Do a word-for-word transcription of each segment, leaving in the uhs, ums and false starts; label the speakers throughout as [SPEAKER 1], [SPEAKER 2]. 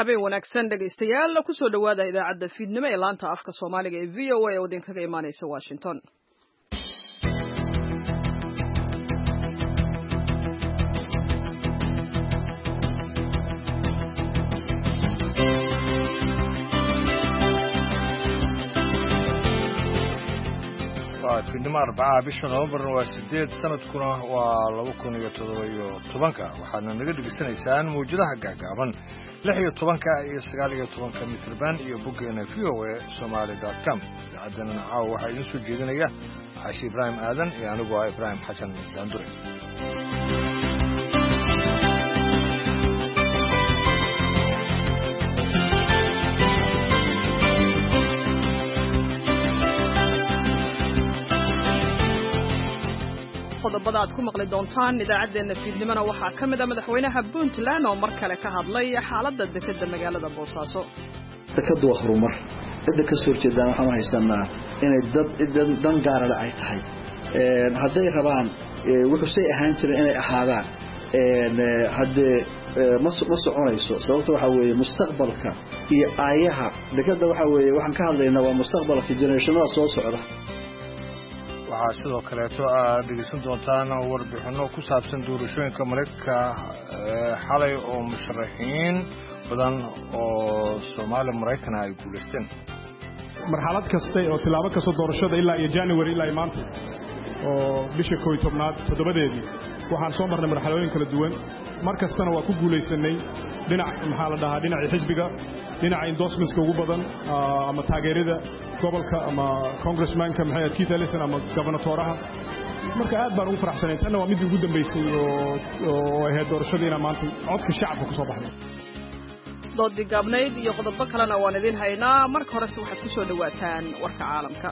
[SPEAKER 1] habeen wanaagsan dhegaystayaal ku soo dhawaada idaacadda fiidnimo ee laanta afka Soomaaliga ee V O A oo idinkaga imaanaysa Washington.
[SPEAKER 2] fiidnimo Arbacada bisha November waa sideed sanadkuna waa laba kun iyo toddoba iyo tobanka waxaana naga dhageysanaysaan muujadaha gaagaaban lix iyo tobanka iyo sagaal iyo tobanka mitir band iyo boggeena v o a somali dot com idaacadana caawa waxaa idin soo jeedinaya Xaashi Ibraahim Aadan iyo anigu ah Ibraahim Xasan Daandure.
[SPEAKER 1] qodobada aad ku maqli doontaan idaacadeena fiidnimana waxaa ka mid ah madaxweynaha Puntland oo mar kale ka hadlay xaaladda dekedda magaalada Boosaaso.
[SPEAKER 3] Dekeddu waa horumar cidda ka soo jeedaan waxaan haysanaa inay dad dan gaar ah ay tahay ee haday rabaan wuxuu say ahaan jiray inay ahaadaan ee hadee ma soconayso sababtoo waxa weeye mustaqbalka iyo aayaha dekedda waxa weeye waxaan ka hadlaynaa waa mustaqbalka generationada soo socda.
[SPEAKER 2] waxaa sidoo kaleeto aad dhegeysan doontaan warbixino ku saabsan doorashooyinka Mareykanka xalay oo musharaxiin badan oo Soomaali Mareykan ay guuleysteen
[SPEAKER 4] marxalad kasta oo tilaabo ka soo doorashada ilaa iyo January ilaa maanta oo bisha koob iyo tobnaad toddobadeedii waxaan soo marnay marxalooyin kala duwan markastana waa ku guuleysanay dhinac maxaa la dhahaa dhinaca xisbiga dhinaca endorsements ugu badan ama taageerada gobolka ama congressmanka maxay Keith Ellison ama governoraha marka aad baan ugu faraxsanahay tan waa mid ugu dambeysay oo oo ay doorashadiina maanta codka shacabka ku soo baxday
[SPEAKER 1] doodii gaabnayd iyo qodobo kalena waan idin haynaa marka hore waxaad ku soo dhawaataan warka caalamka.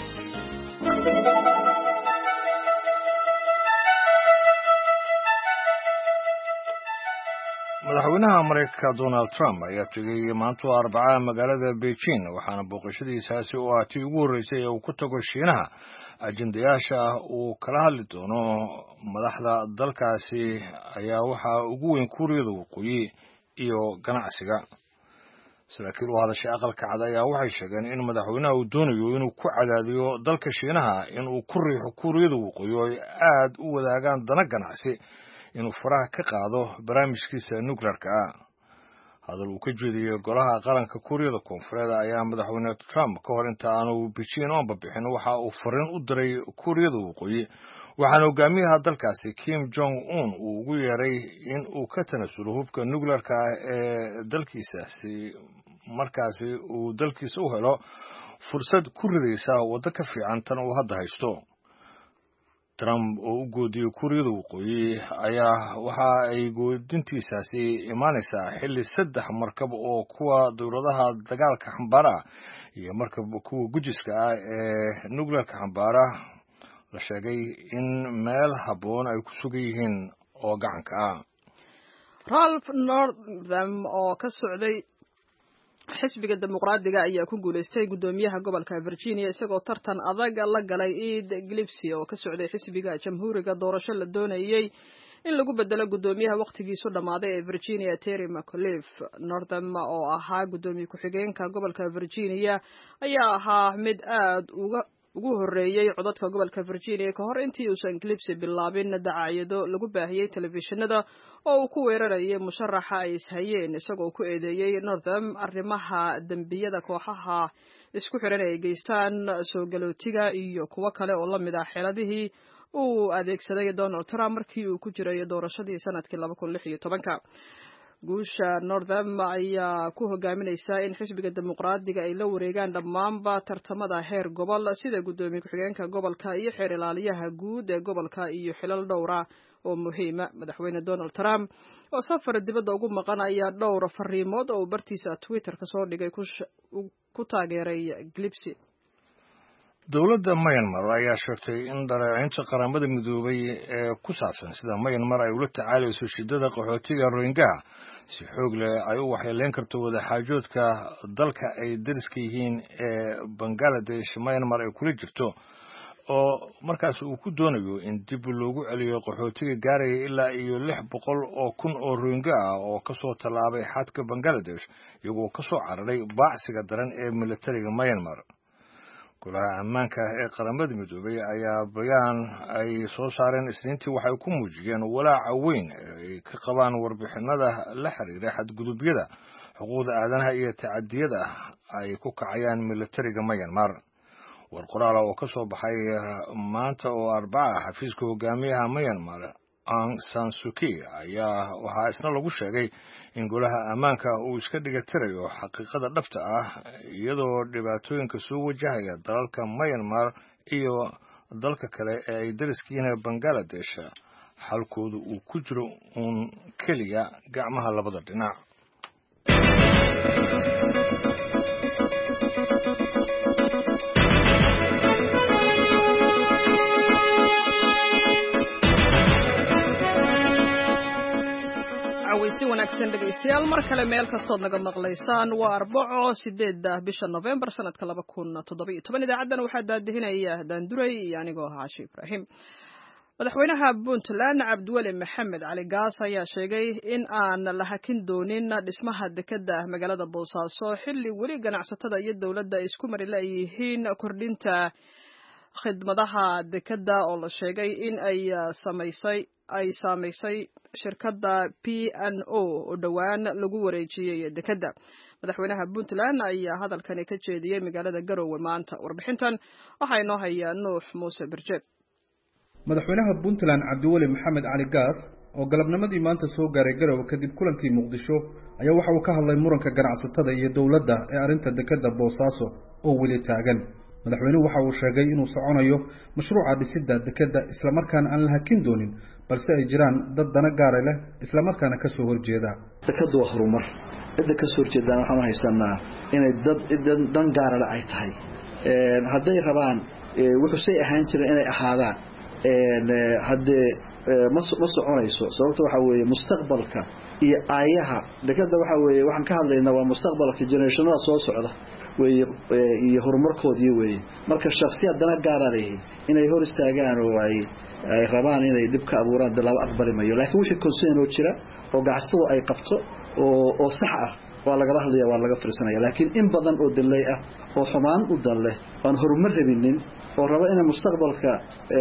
[SPEAKER 2] madaxweynaha Mareykanka Donald Trump ayaa tagay maanta Arbacada magaalada Beijing waxaana booqashadiisaasi oo ah tii ugu horeysay ee uu ku tago Shiinaha ajendayaasha uu kala hadli doono madaxda dalkaasi ayaa waxa ugu weyn Kuuriyada Waqooyi iyo ganacsiga. saraakiil u hadashay aqalka cad ayaa waxay sheegeen in madaxweynaha uu doonayo inuu ku cadaadiyo dalka Shiinaha inuu ku riixo Kuuriyada Waqooyi oo aad u wadaagaan dana ganacsi inuu faraha ka qaado barnaamijkiisa nuclearka ah. hadal uu ka jeediyay golaha qaranka Kuuriyada Koonfureed ayaa madaxweyne Trump ka hor inta aanu Beijing oo bixin waxa uu fariin u diray Kuuriyada Waqooyi waxaana hogaamiyaha dalkaasi Kim Jong Un uu ugu yeeray in uu ka tanasulo hubka nuclearka ee dalkiisa si markaasi uu dalkiisa u helo fursad ku ridaysa waddo ka fiican tan uu hadda haysto. Trump oo u goodiyay Kuuriyada Waqooyi ayaa waxa ay goodintiisaasi imaanaysaa xilli saddex markab oo kuwa dowladaha dagaalka xambaara iyo markab kuwa gujiska ah ee nuclearka xambaara la sheegay in meel habboon ay ku sugan yihiin oo gacanka ah.
[SPEAKER 1] Ralph Northam oo ka socday xisbiga dimuqraadiga ayaa ku guuleystay gudoomiyaha gobolka Virginia isagoo tartan adag la galay Ed Gillespie oo ka socday xisbiga jamhuuriga doorasho la doonayay in lagu bedelo gudoomiyaha waqtigiisu dhamaaday ee Virginia Terry McAuliffe. Northam oo ahaa gudoomiye ku-xigeenka gobolka Virginia ayaa ahaa mid aad uga ugu horeeyay codadka gobolka Virginia ka hor intii uusan Gillespie bilaabin dacaayado lagu baahiyay telefishinada oo uu ku weerarayay musharaxa ay ishayeen isagoo ku eedeeyay Northam arrimaha dambiyada kooxaha isku xiran ay geystaan soo galootiga iyo kuwa kale oo la mid ah xeeladihii uu adeegsaday Donald Trump markii uu ku jiray doorashadii sanadkii laba kun lix iyo tobanka. guusha Northam ayaa ku hogaaminaysa in xisbiga dimuqraadiga ay la wareegaan dhammaanba tartamada heer gobol sida gudoomiye ku-xigeenka gobolka iyo xeer ilaaliyaha guud ee gobolka iyo xilal dhowra oo muhiima. madaxweyne Donald Trump oo safar dibadda ugu maqan ayaa dhowr fariimood oo bartiisa Twitter ka soo dhigay ku taageeray Gillespie.
[SPEAKER 2] dowladda Myanmar ayaa sheegtay in dhaleecaynta qaramada midoobay ee ku saabsan sida Myanmar ay ula tacaalayso shidada qaxootiga Rohingya si xoog leh ay u waxyeeleyn karto wada xaajoodka dalka ay dariska yihiin ee Bangladesh Myanmar ay kula jirto oo markaas uu ku doonayo in dib loogu celiyo qaxootiga gaaraya ilaa iyo lix boqol oo kun oo Rohingya ah oo ka soo tallaabay xadka Bangladesh iyagoo ka soo cararay baacsiga daran ee militariga Myanmar. golaha ammaanka ee qaramada midoobay ayaa bayaan ay soo saareen Isniintii waxay ku muujiyeen walaaca weyn ay ka qabaan warbixinada la xiriira xadgudubyada xuquuqda aadanaha iyo tacadiyada ay ku kacayaan militariga Myanmar. war qoraal oo ka soo baxay maanta oo Arbaca xafiiska hogaamiyaha Myanmar Aung San Suu Kyi ayaa waxaa isna lagu sheegay in golaha ammaanka uu iska dhigatirayo xaqiiqada dhabta ah iyadoo dhibaatooyinka soo wajahaya dalalka Myanmar iyo dalka kale ee ay dariskiina Bangladesh halkoodu uu ku jiro un kaliya gacmaha labada dhinac.
[SPEAKER 1] si wanaagsan dhageystayaal mar kale meel kastood naga maqlaysaan waa Arbaco sideedda bisha November sanadka laba kun toddoba iyo toban idaacadan waxaa daadihinaya Daanduray iyo anigoo ah Caashi Ibraahim. madaxweynaha Puntland Cabdiweli Maxamed Cali Gaas ayaa sheegay in aan la hakin doonin dhismaha dekedda magaalada Boosaaso xilli weli ganacsatada iyo dawladda isku mari leeyihiin kordhinta khidmadaha dekedda oo la sheegay in ay samaysay ay saameysay shirkadda P and O oo dhawaan lagu wareejiyay dekedda. madaxweynaha Puntland ayaa hadalkani ka jeediyay magaalada Garowe maanta. warbixintan waxaa inoo haya Nuux Muuse Barjeed.
[SPEAKER 5] madaxweynaha Puntland Cabdiweli Maxamed Cali Gaas oo galabnimadii maanta soo gaaray Garowe kadib kulankii Muqdisho ayaa waxa uu ka hadlay muranka ganacsatada iyo dawladda ee arinta dekedda Boosaaso oo weli taagan. madaxweynuhu waxa uu sheegay inuu soconayo mashruuca dhisidda dekedda isla markaana aan la hakin doonin balse ay jiraan dad dana gaar ah leh isla markaana ka soo horjeeda.
[SPEAKER 3] dekeddu waa horumar cidda ka soo horjeedana waxaan haysanaa inay dad dan gaar ah ay tahay ee haday rabaan wuxuu say ahaan jiray inay ahaadaan ee hadee ma soconayso sababtoo waxa weeye mustaqbalka iyo aayaha dekedda waxa weeye waxaan ka hadlaynaa waa mustaqbalka generationada soo socda way iyo horumarkoodii way marka shakhsiyad dana gaar ah leeyahay inay hor istaagaan oo ay ay rabaan inay dib ka abuuraan dalaba aqbali mayo laakiin wixii concern oo jira oo gacsado ay qabto oo oo sax ah waa laga hadlayaa waa laga fiirsanaya laakiin in badan oo dalay ah oo xumaan u dalay aan horumar rabinin oo raba in mustaqbalka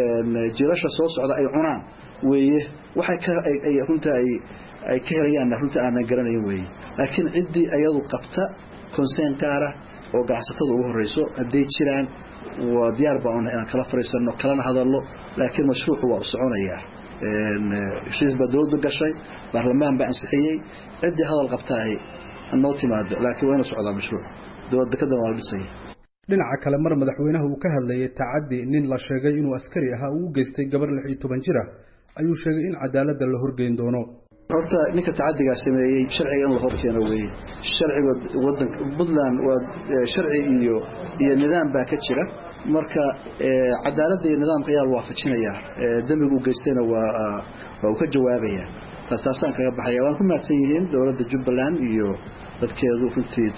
[SPEAKER 3] ee jirasha soo socda ay cunaan weeye waxay ka ay runta ay ay ka helayaan runta aan garanayn weeye laakiin cidii ayadu qabta concern gaar ah oo ganacsatada ugu horeyso haday jiraan waa diyaar baan inaan kala fariisano kala hadalno laakiin mashruucu waa soconayaa een shiis badoodu gashay baarlamaan baa ansixiyay cidii hadal qabtay anoo timaado laakiin waa socdaa mashruuc dawladda ka dawal dhisay.
[SPEAKER 5] dhinaca kale mar madaxweynaha uu ka hadlayay tacaddi nin la sheegay inuu askari ahaa uu geystay gabar lix iyo toban jir ah ayuu sheegay in cadaaladda la horgeyn doono.
[SPEAKER 3] horta ninka tacadiga sameeyay sharciga in la horkeeno weeye sharciga wadanka Puntland waa sharci iyo iyo nidaam baa ka jira marka cadaaladda iyo nidaamka ayaa waafajinaya dambiga uu geystayna waa waa ka jawaabaya taasaan kaga baxaya waan ku maadsan yihiin dawladda Jubbaland iyo dadkeedu runtii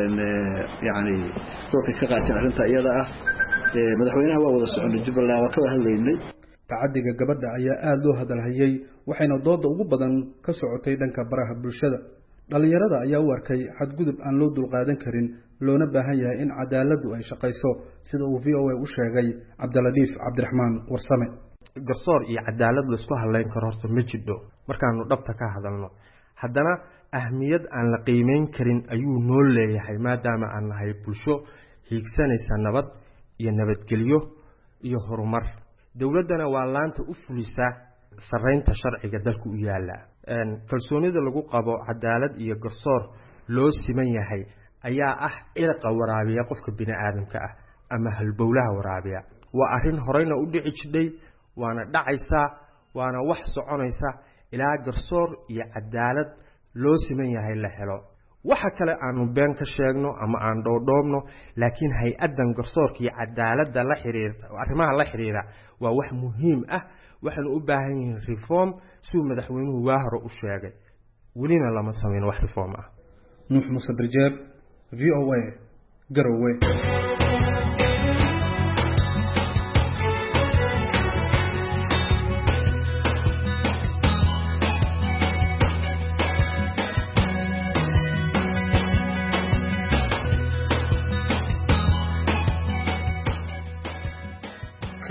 [SPEAKER 3] yaani doorka ka qaateen arrinta iyada ah madaxweynaha waa wada soconay Jubbaland waa ka hadlaynay.
[SPEAKER 5] tacadiga gabadha ayaa aad loo hadalhayay waxayna dooda ugu badan ka socotay dhanka baraha bulshada. dhalinyarada ayaa u arkay xadgudub aan loo dulqaadan karin loona baahan yahay in cadaaladdu ay shaqayso sida uu V O A u sheegay Cabdiladiif Cabdiraxmaan Warsame.
[SPEAKER 6] garsoor iyo cadaalad la isku haleyn karo horta ma jidho markaanu dhabta ka hadalno haddana ahmiyad aan la qiimeyn karin ayuu noo leeyahay maadaama aan nahay bulsho hiigsanaysa nabad iyo nabadgelyo iyo horumar. dawladdana waa laanta u fulisa sareynta sharciga dalku u yaala een kalsoonida lagu qabo cadaalad iyo garsoor loo siman yahay ayaa ah ilqa waraabiya qofka bini aadamka ah ama halbowlaha waraabiya waa arrin horeyna u dhici jiray waana dhacaysa waana wax soconaysa ilaa garsoor iyo cadaalad loo siman yahay la helo. waxa kale aanu been ka sheegno ama aan dhoodhoobno laakiin hay-adan garsoorka iyo cadaaladda la xiriirta arrimaha la xiriira waa wax muhiim ah waxaan u baahan yihiin reform si madaxweynuhu waa hore u sheegay welina lama sameyn wax reform ah.
[SPEAKER 5] Nuux Muuse Barjeed V O A Garowe.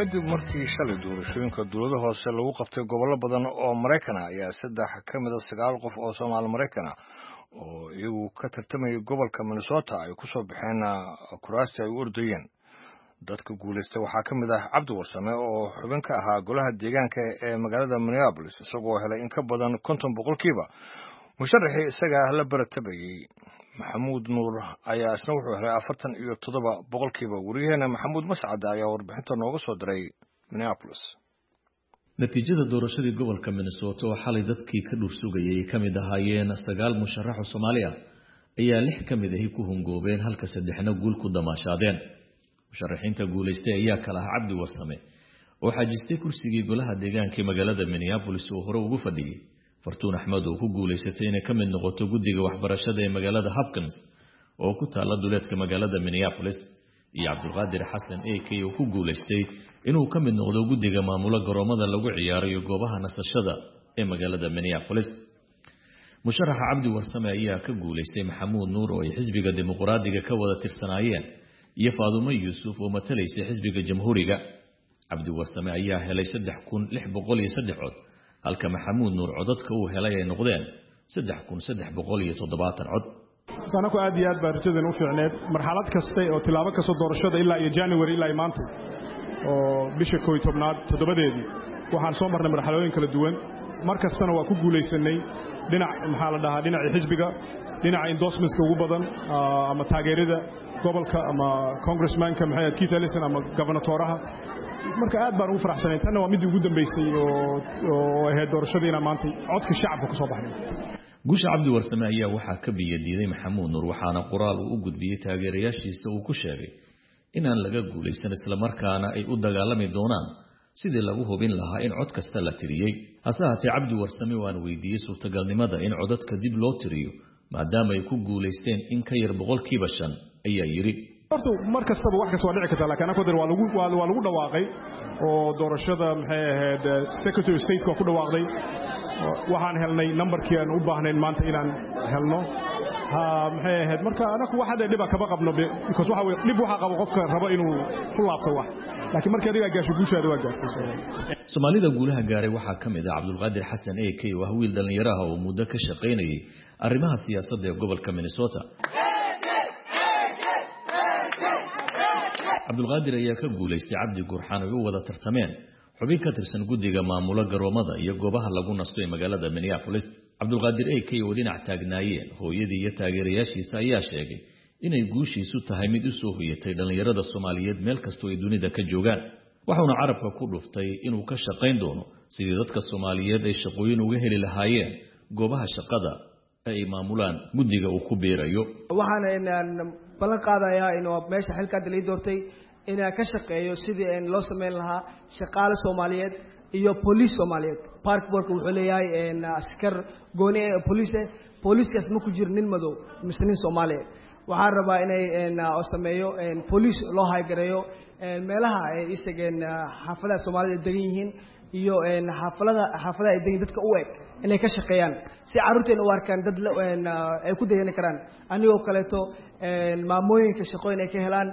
[SPEAKER 2] kadib markii shalay doorashooyinka dowladda hoose lagu qabtay gobollo badan oo Mareykan ah ayaa saddex ka mid ah sagaal qof oo Soomaali Mareykan ah oo iyagu ka tartamayay gobolka Minnesota ay ku soo baxeen kuraasta ay u ordayeen. dadka guuleystay waxaa ka mid ah Cabdi Warsame oo xubin ka ahaa golaha deegaanka ee magaalada Minneapolis isagoo helay in ka badan konton boqolkiiba. musharaxii isaga la baratabayay maxamuud nuur ayaa isna wuxuu helay afartan iyo toddoba boqolkiiba. wariyaheena maxamuud mascad ayaa warbixinta nooga soo diray Minneapolis.
[SPEAKER 7] natiijada doorashadii gobolka Minnesota oo xalay dadkii ka dhur sugayay ka mid ahaayeen sagaal musharax oo Soomaali ah ayaa lix ka mid ah ku hungoobeen halka saddexna guul ku damaashaadeen. musharaxiinta guuleystay ayaa kala ah Cabdi Warsame oo xajistay kursigii golaha deegaanka magaalada Minneapolis oo hore ugu fadhiyay. Fartuun Axmed oo ku guuleysatay inay ka mid noqoto guddiga waxbarashada ee magaalada Hopkins oo ku taala duleedka magaalada Minneapolis, iyo Cabdulqaadir Xasan A K oo ku guuleystay inuu ka mid noqdo guddiga maamula garoomada lagu ciyaarayo goobaha nasashada ee magaalada Minneapolis. musharaxa Cabdi Warsame ayaa ka guuleystay Maxamuud Nuur oo ay xisbiga dimuqraadiga ka wada tirsanaayeen iyo Faadumo Yuusuf oo matalaysay xisbiga jamhuuriga. Cabdi Warsame ayaa helay saddex kun lix boqol iyo saddex cod halka Maxamuud Nuur codadka uu helay ay noqdeen saddex kun saddex boqol iyo toddobaatan cod.
[SPEAKER 4] Sanaku aad iyo aad baa rajadan u fiicneed marxalad kasta oo tilaabo ka soo doorashada ilaa iyo January ilaa maanta oo bisha koob iyo tobnaad toddobadeedii waxaan soo marnay marxaladooyin kala duwan. mar kastana waa ku guuleysanay dhinac maxaa la dhahaa dhinaca xisbiga, dhinaca endorsementska ugu badan ama taageerada gobolka ama congressmanka maxay Keith Ellison ama governoraha. marka aad baan ugu faraxsanayn tan waa mid ugu dambeysay oo oo ahayd doorashadiina maanta codka shacabka ku soo baxay.
[SPEAKER 7] guusha Cabdi Warsame ayaa waxaa ka biyadiiday Maxamuud Nuur waxaana qoraal uu u gudbiyay taageerayaashiisa uu ku sheegay inaan laga guuleysan isla markaana ay u dagaalami doonaan sidii lagu hubin lahaa in cod kasta la tiriyay. hase haatee Cabdi Warsame waan weydiiyay suurtagalnimada in codadka dib loo tiriyo maadaama ay ku guuleysteen in ka yar boqolkiiba shan ayaa yiri.
[SPEAKER 4] horta mar kastaba wax kasta waa dhici karta laakiin aqoon waa lagu waa lagu dhawaaqay oo doorashada maxay ahayd Secretary of State ku dhawaaqday. waxaan helnay numberkii aan u baahnayn maanta inaan helno ha maxay ahayd marka anaku waxa dhib ka qabno because waxa way dhib waxa qabo qofka raba inuu ku laabto wax laakiin markii adiga gaasho guushaada waa gaartay.
[SPEAKER 7] Soomaalida guulaha gaaray waxaa ka mid ah Cabdulqaadir Xasan A K oo wiil dhalinyaro ah oo muddo ka shaqeynayay arrimaha siyaasadda ee gobolka Minnesota. Cabdulqaadir ayaa ka guuleystay Cabdi Gurxan oo wada tartameen xubin ka tirsan guddiga maamula garoomada iyo goobaha lagu nasto ee magaalada Minneapolis. Cabdulqaadir A K oo dhinac taagnaayeen hooyadii iyo taageerayaashiisa ayaa sheegay inay guushiisu tahay mid u soo hoyatay dhalinyarada Soomaaliyeed meel kastoo ay dunida ka joogaan. waxaana carabka ku dhuftay inuu ka shaqeyn doono sidii dadka Soomaaliyeed ay shaqooyin uga heli lahaayeen goobaha shaqada ay maamulaan guddiga uu ku beerayo.
[SPEAKER 8] waxaan balan qaadayaa inuu meesha xilka dalay doortay inaa ka shaqeeyo sidii aan loo sameyn lahaa shaqaale Soomaaliyeed iyo police Soomaaliyeed. park work wuxuu leeyahay in askar gooni ee police policekas ma ku jir nin madow misliin Soomaaliyeed. waxaan rabaa inay oo sameeyo police loo haygareeyo meelaha ay isageen xaafadaha Soomaaliyeed degan yihiin iyo xaafadaha xaafadaha ay degan dadka u eg inay ka shaqeeyaan si caruurteena u arkaan dad ay ku dayan karaan anigoo kaleeto maamooyinka shaqooyin ay ka helaan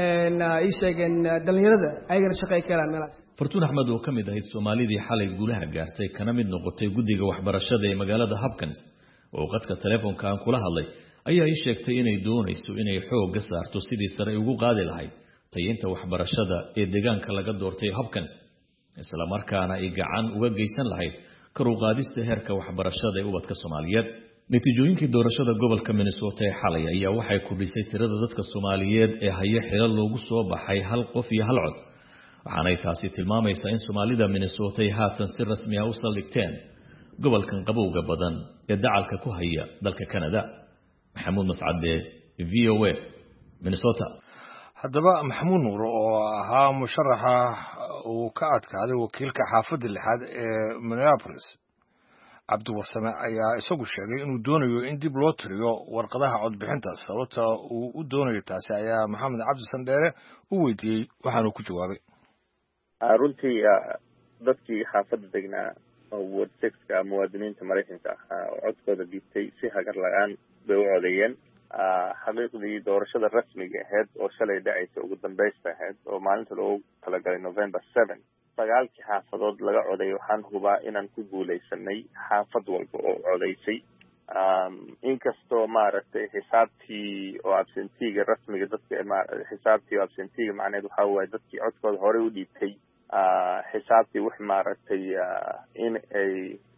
[SPEAKER 8] ay sheegeen dhalinyarada ayagana shaqo ay ka helaan meelahaas.
[SPEAKER 7] Fartuun Axmed oo ka mid ahayd Soomaalidii xalay guulaha gaartay kana mid noqotay guddiga waxbarashada ee magaalada Hopkins oo qadka telefoonka aan kula hadlay ayaa ay sheegtay inay doonayso inay xoog ka saarto sidii sare ugu qaadi lahayd tayinta waxbarashada ee deegaanka laga doortay Hopkins isla markaana ay gacan uga geysan lahayd kor u qaadista heerka waxbarashada ee ubadka Soomaaliyeed. natiijooyinkii doorashada gobolka Minnesota ee xalay ayaa waxay ku dhisay tirada dadka Soomaaliyeed ee haya xilal loogu soo baxay hal qof iyo hal cod. waxaana taasi tilmaamaysaa in Soomaalida Minnesota ay haatan si rasmi ah u saldhigteen gobolkan qabowga badan ee dacalka ku haya dalka Canada. Maxamuud Mascad, V O A, Minnesota.
[SPEAKER 2] haddaba Maxamuud Nuur oo ahaa musharaxa uu ka adkaaday wakiilka xaafadda lixaad ee Minneapolis, Cabdi Warsame ayaa isagu sheegay inuu doonayo in dib loo tiriyo warqadaha codbixinta. sababta uu u doonayo taasi ayaa Maxamed Cabdi Sandheere u weydiiyey waxaanu ku jawaabay.
[SPEAKER 9] runtii dadkii xaafadda degnaa oo ward six-ka muwaadiniinta Mareykanka ah codkooda dhiibtay si hagar la'aan bay u codeeyeen xaqiiqdii doorashada rasmiga ahayd oo shalay dhacaysa ugu dambaysta ahayd oo maalinta loogu talagalay November seven sagaalkii xaafadood laga coday waxaan hubaa inaan ku guulaysanay xaafad walba oo codaysay inkastoo maaragtay xisaabtii oo absentiga rasmiga dadka xisaabtii oo absentiga macnaheed waxaa waaye dadkii codkooda horey u dhiibtay xisaabtii wix maaragtay in ay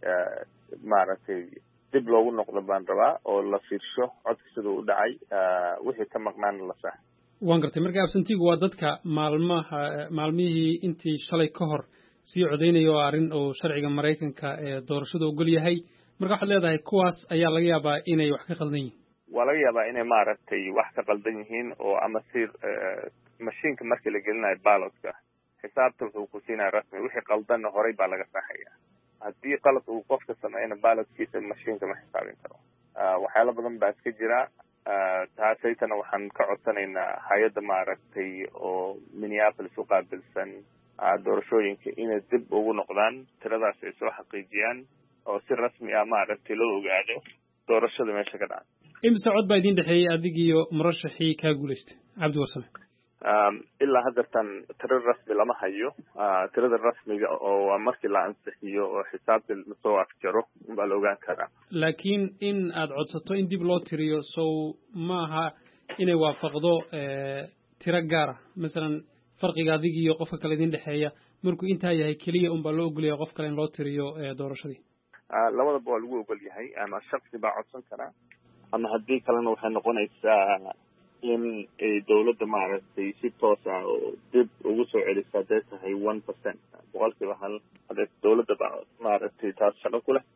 [SPEAKER 9] maaragtay dib loogu noqdo baan rabaa oo la fiirsho codka siduu u dhacay wixii ka maqnaana la sax
[SPEAKER 10] waan gartay marka absentigu waa dadka maalmaha maalmihii intii shalay ka hor sii codaynaya oo arrin oo sharciga Mareykanka ee doorashada ogol yahay marka waxaad leedahay kuwaas ayaa laga yaabaa inay wax ka qaldan yihiin
[SPEAKER 9] waa laga yaabaa inay maaragtay wax ka qaldan yihiin oo ama si mashiinka markii la gelinayo ballotka xisaabta wuxuu ku siinaa rasmi wixii qaldanna horey baa laga saxayaa haddii qalad uu qofka sameeyna ballotkiisa mashiinka ma xisaabin karo waxyaalo badan baa iska jira taasaytana waxaan ka codsanaynaa hay-adda maaragtay oo Minneapolis u qaabilsan doorashooyinka inay dib ugu noqdaan tiradaas ay soo xaqiijiyaan oo si rasmi ah maaragtay loo ogaado doorashada meesha ka dhacay
[SPEAKER 10] imse cod baa idin dhexeeyay adig iyo murashaxii kaa guulaystay Cabdi Warsame
[SPEAKER 9] ilaa haddartan tiro rasmi lama hayo tirada rasmiga oo markii la ansixiyo oo xisaabta lasoo afjaro baa la ogaan karaa
[SPEAKER 10] laakiin in aad codsato in dib loo tiriyo sow maaha inay waafaqdo tiro gaara masalan farqiga adig iyo qofka kale idin dhexeeya markuu intaa yahay keliya unbaa loo ogolyahay qof kale in loo tiriyo doorashadii
[SPEAKER 9] labadaba waa lagu ogol yahay ama shaksi baa codsan karaa ama haddii kalena waxay noqonaysaa in ay dawladda maaragtay si toos ah oo dib ugu soo celiso hadday tahay one percent boqolkiiba hal hadday dawladda baa maaragtay taas shaqo ku leh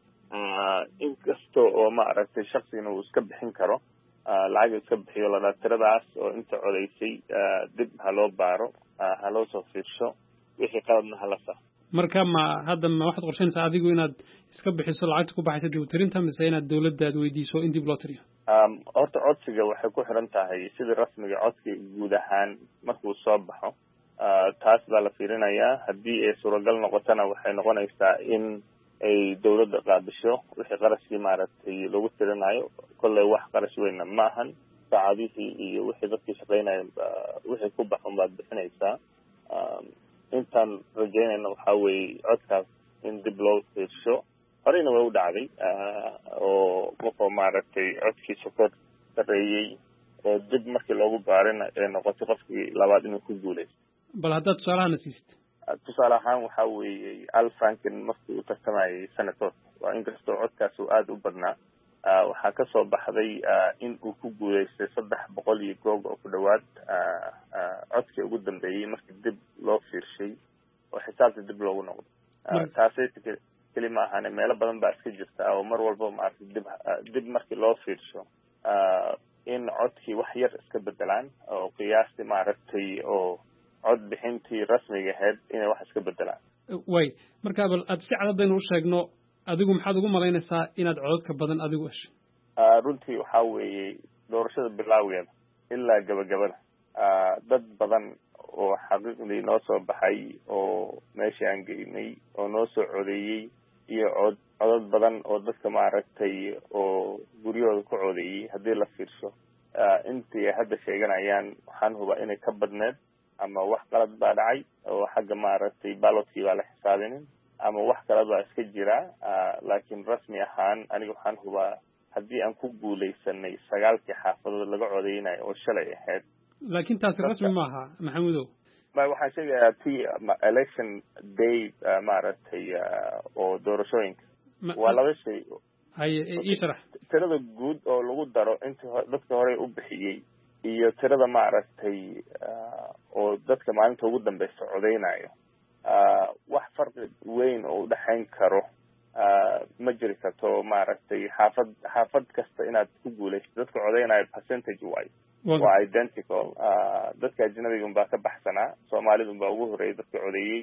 [SPEAKER 9] inkasta oo maaragtay shaksigana uu iska bixin karo lacag iska bixiyo la dhaa tiradaas oo inta codaysay dib ha loo baaro ha loo soo fiirsho wixii qaladna hala sax
[SPEAKER 10] marka ma hadda ma waxaad qorsheynaysaa adigu inaad iska bixiso lacagta ku baxaysa dib u tirinta mise inaad dawladda aad weydiiso in dib loo tiriyo
[SPEAKER 9] horta codsiga waxay ku xiran tahay sidii rasmiga codsiga guud ahaan markuu soo baxo taas baa la fiirinayaa haddii ay suuragal noqotona waxay noqonaysaa in ay dawladda qaabisho wixii qarashkii maaragtay lagu tirinayo kolley wax qarash weyna ma ahan saacadihii iyo wixii dadkii shaqaynaya wixii ku baxun baad bixinaysaa intaan rajaynayna waxaa weeye codkaas in dib loo fiirsho horeyna way u dhacday oo qofoo maaragtay codkiisa kor sareeyey oo dib markii loogu baarina ee noqotay qofkii labaad inuu ku guulaysto
[SPEAKER 10] bal haddaad tusaalahana siisid
[SPEAKER 9] tusaale ahaan waxaa weeye Al Franken markii uu tartamayay senator waa inkastoo codkaas uu aada u badnaa waxaa ka soo baxday in uu ku guulaystay saddex boqol iyo goob oo ku dhowaad codkii ugu dambeeyey markii dib loo fiirshay oo xisaabta dib loogu noqdo taasay keli ma ahane meelo badan baa iska jirta oo mar walba maaragtay dib dib markii loo fiirsho in codkii wax yar iska bedelaan oo qiyaastii maaragtay oo cod bixintii rasmiga ahayd inay wax iska bedelaan
[SPEAKER 10] way marka bal aad si cadadaynu u sheegno adigu maxaad ugu malaynaysaa inaad codadka badan adigu hesho
[SPEAKER 9] runtii waxaa weeye doorashada bilaaweeda ilaa gabagabada dad badan oo xaqiiqdii noo soo baxay oo meeshii aan geynay oo noo soo codeeyey iyo cod codad badan oo dadka maaragtay oo guryahooda ku codeeyey haddii la fiirsho intii ay hadda sheeganayaan waxaan hubaa inay ka badneed ama wax qalad baa dhacay oo xagga maaragtay ballotkii baa la xisaabinin ama wax kale baa iska jira laakiin rasmi ahaan aniga waxaan hubaa haddii aan ku guulaysanay sagaalkii xaafadood laga codeynayo oo shalay ahayd
[SPEAKER 10] laakiin taasi rasmi maaha maxamudow
[SPEAKER 9] ma waxaan sheegayaa ti election day maaragtay oo doorashooyinka waa laba shay
[SPEAKER 10] haye ii sharax
[SPEAKER 9] tirada guud oo lagu daro inta dadka horey u bixiyey iyo tirada maaragtay oo dadka maalinta ugu dambeysa codeynayo wax farqi weyn oo u dhexayn karo ma jiri karto maaragtay xaafad xaafad kasta inaad ku guulayso dadka codeynayo percentage wise waa identical dadka ajnabiga unbaa ka baxsanaa soomaalida unbaa ugu horreeyay dadka codeeyey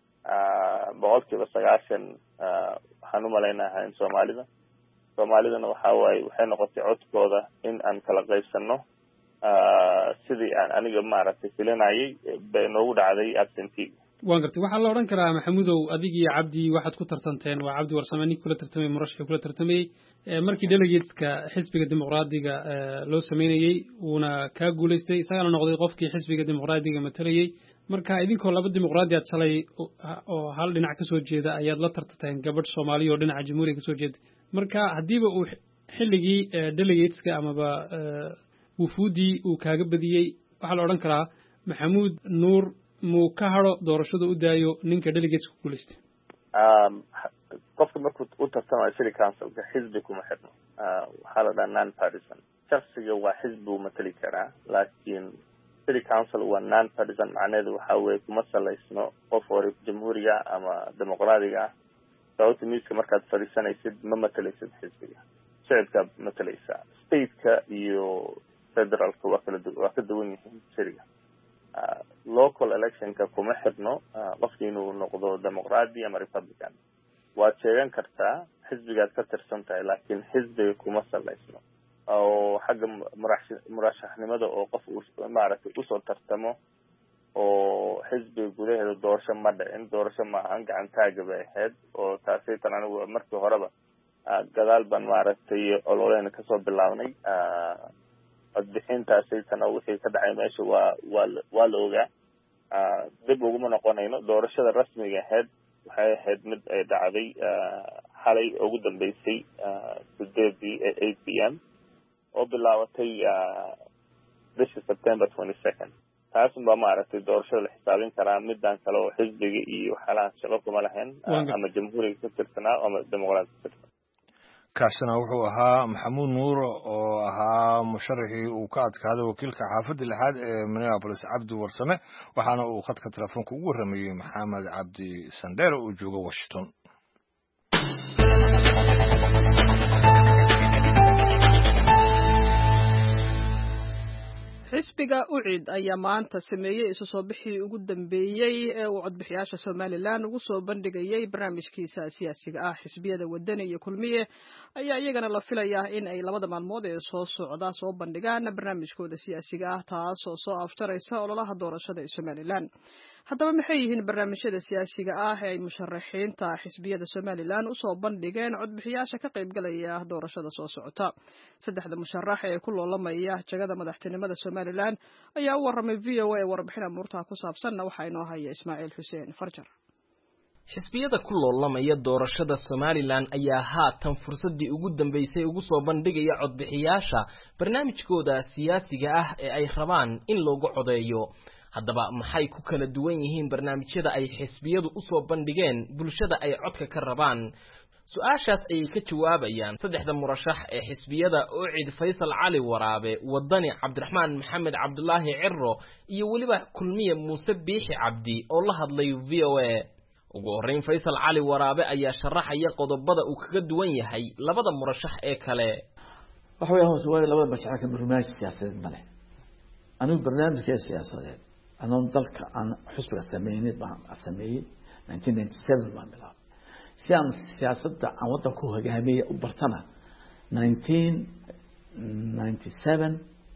[SPEAKER 9] boqolkiiba sagaashan waxaan u malaynahaa in soomaalida soomaalidana waxaa waaye waxay noqotay codkooda in aan kala qaybsano sidii aan aniga maaragtay filinayay bay noogu dhacday absentee
[SPEAKER 10] waan gartay waxaa la odhan karaa maxamuudow adigii cabdi waxaad ku tartanteen waa cabdi warsame nin kula tartamay murashaxii kula tartamayey markii delegateska xisbiga dimuqraadiga loo sameynayey uuna kaa guulaystay isagana noqday qofkii xisbiga dimuqraadiga matalayey marka idinkoo laba dimuqraadi aad shalay oo hal dhinac ka soo jeeda ayaad la tartanteen gabadh soomaaliya oo dhinaca jamhuuriga ka soo jeeda marka haddiiba uu xilligii delegateska amaba wufuuddii uu kaaga badiyey waxaa la odhan karaa maxamuud nuur muu ka haro doorashada u daayo ninka delegateska ku guulaystay
[SPEAKER 9] qofka markuu u tartamayo city councilka xisbi kuma xidhno waxaa la dhaha non partisan shaksiga waa xisbi uu matali karaa laakiin city council waa non partisan macnaheedu waxaa weeye kuma salaysno qof hore jamhuuriga ama dimuqraadiga ah sababta miiska markaad fadhiisanaysid ma matalaysid xisbiga shicibkaa matalaysaa stateka iyo federaalka waa kala waa ka duwan yihiin shiriga local electionka kuma xidhno qofki inuu noqdo dimuqraadi ama republican waad sheegan kartaa xisbigaad ka tirsan tahay laakiin xisbiga kuma salaysno oo xagga murashaxnimada oo qof maaragtay usoo tartamo oo xisbiga gudaheeda doorasho ma dhicin doorasho maahan gacantaaga bay ahayd oo taasaytan anigu markii horeba gadaal baan maaragtay ololeyna kasoo bilaabnay codbixintaasaytana wixii ka dhacay meesha waa waa waa la ogaa dib uguma noqonayno doorashada rasmiga ahayd waxay ahayd mid ay dhacday xalay ugu dambeysay sideedii eight p m oo bilaabatay bisha September twenty-second taasun baa maaragtay doorashada la xisaabin karaa midaan kale oo xisbiga iyo waxyaalaha shaqo kuma lahayn ama jamhuuriga ka tirsanaa ama dimuqraadiga ka tirsanaa
[SPEAKER 2] kaasina wuxuu ahaa maxamuud nuur oo ahaa musharaxii uu ka adkaaday wakiilka xaafadda lixaad ee Minneapolis cabdi warsame waxaana uu khadka telefoonka ugu waramayey maxamed cabdi sandheer oo jooga Washington
[SPEAKER 1] xisbiga ucid ayaa maanta sameeyey isu soo bixii ugu dambeeyey ee uu codbixiyaasha Soomaaliland ugu soo bandhigayay barnaamijkiisa siyaasiga ah xisbiyada wadani iyo kulmiye ayaa iyagana la filayaa in ay labada maalmood ee soo socda soo bandhigaan barnaamijkooda siyaasiga ah taas oo soo aftaraysa ololaha doorashada ee Soomaaliland haddaba maxay yihiin barnaamijyada siyaasiga ah ee ay musharaxiinta xisbiyada Soomaaliland u soo bandhigeen codbixiyaasha ka qayb galaya doorashada soo socota saddexda musharax ee ku loolamaya jagada madaxtinimada Soomaaliland ayaa u waramay V O A warbixin amuurta ku saabsan waxa inoo haya Ismaaciil Xuseen Farjar
[SPEAKER 11] xisbiyada ku loolamaya doorashada Soomaaliland ayaa haatan fursadii ugu dambeysay ugu soo bandhigaya codbixiyaasha barnaamijkooda siyaasiga ah ee ay rabaan in loogu codeeyo haddaba maxay ku kala duwan yihiin barnaamijyada ay xisbiyadu u soo bandhigeen bulshada ay codka ka rabaan su'aashaas ay ka jawaabayaan saddexda murashax ee xisbiyada Ucid Faysal Cali Waraabe wadani Cabdiraxmaan Maxamed Cabdullaahi Cirro iyo waliba kulmiye Muuse Biixi Cabdi oo la hadlay V O A ugu horeyn Faysal Cali Waraabe ayaa sharaxaya qodobada uu kaga duwan yahay labada murashax ee kale
[SPEAKER 3] waxa weeyaan waa labada murashax ka barnaamij siyaasadeed male anigu barnaamijka siyaasadeed أنا ضلك أنا حسب السمينات مع السمين nineteen ninety-seven ما بلا سيام سياسة عن وضع كوه جهمية وبرتنا nineteen ninety-seven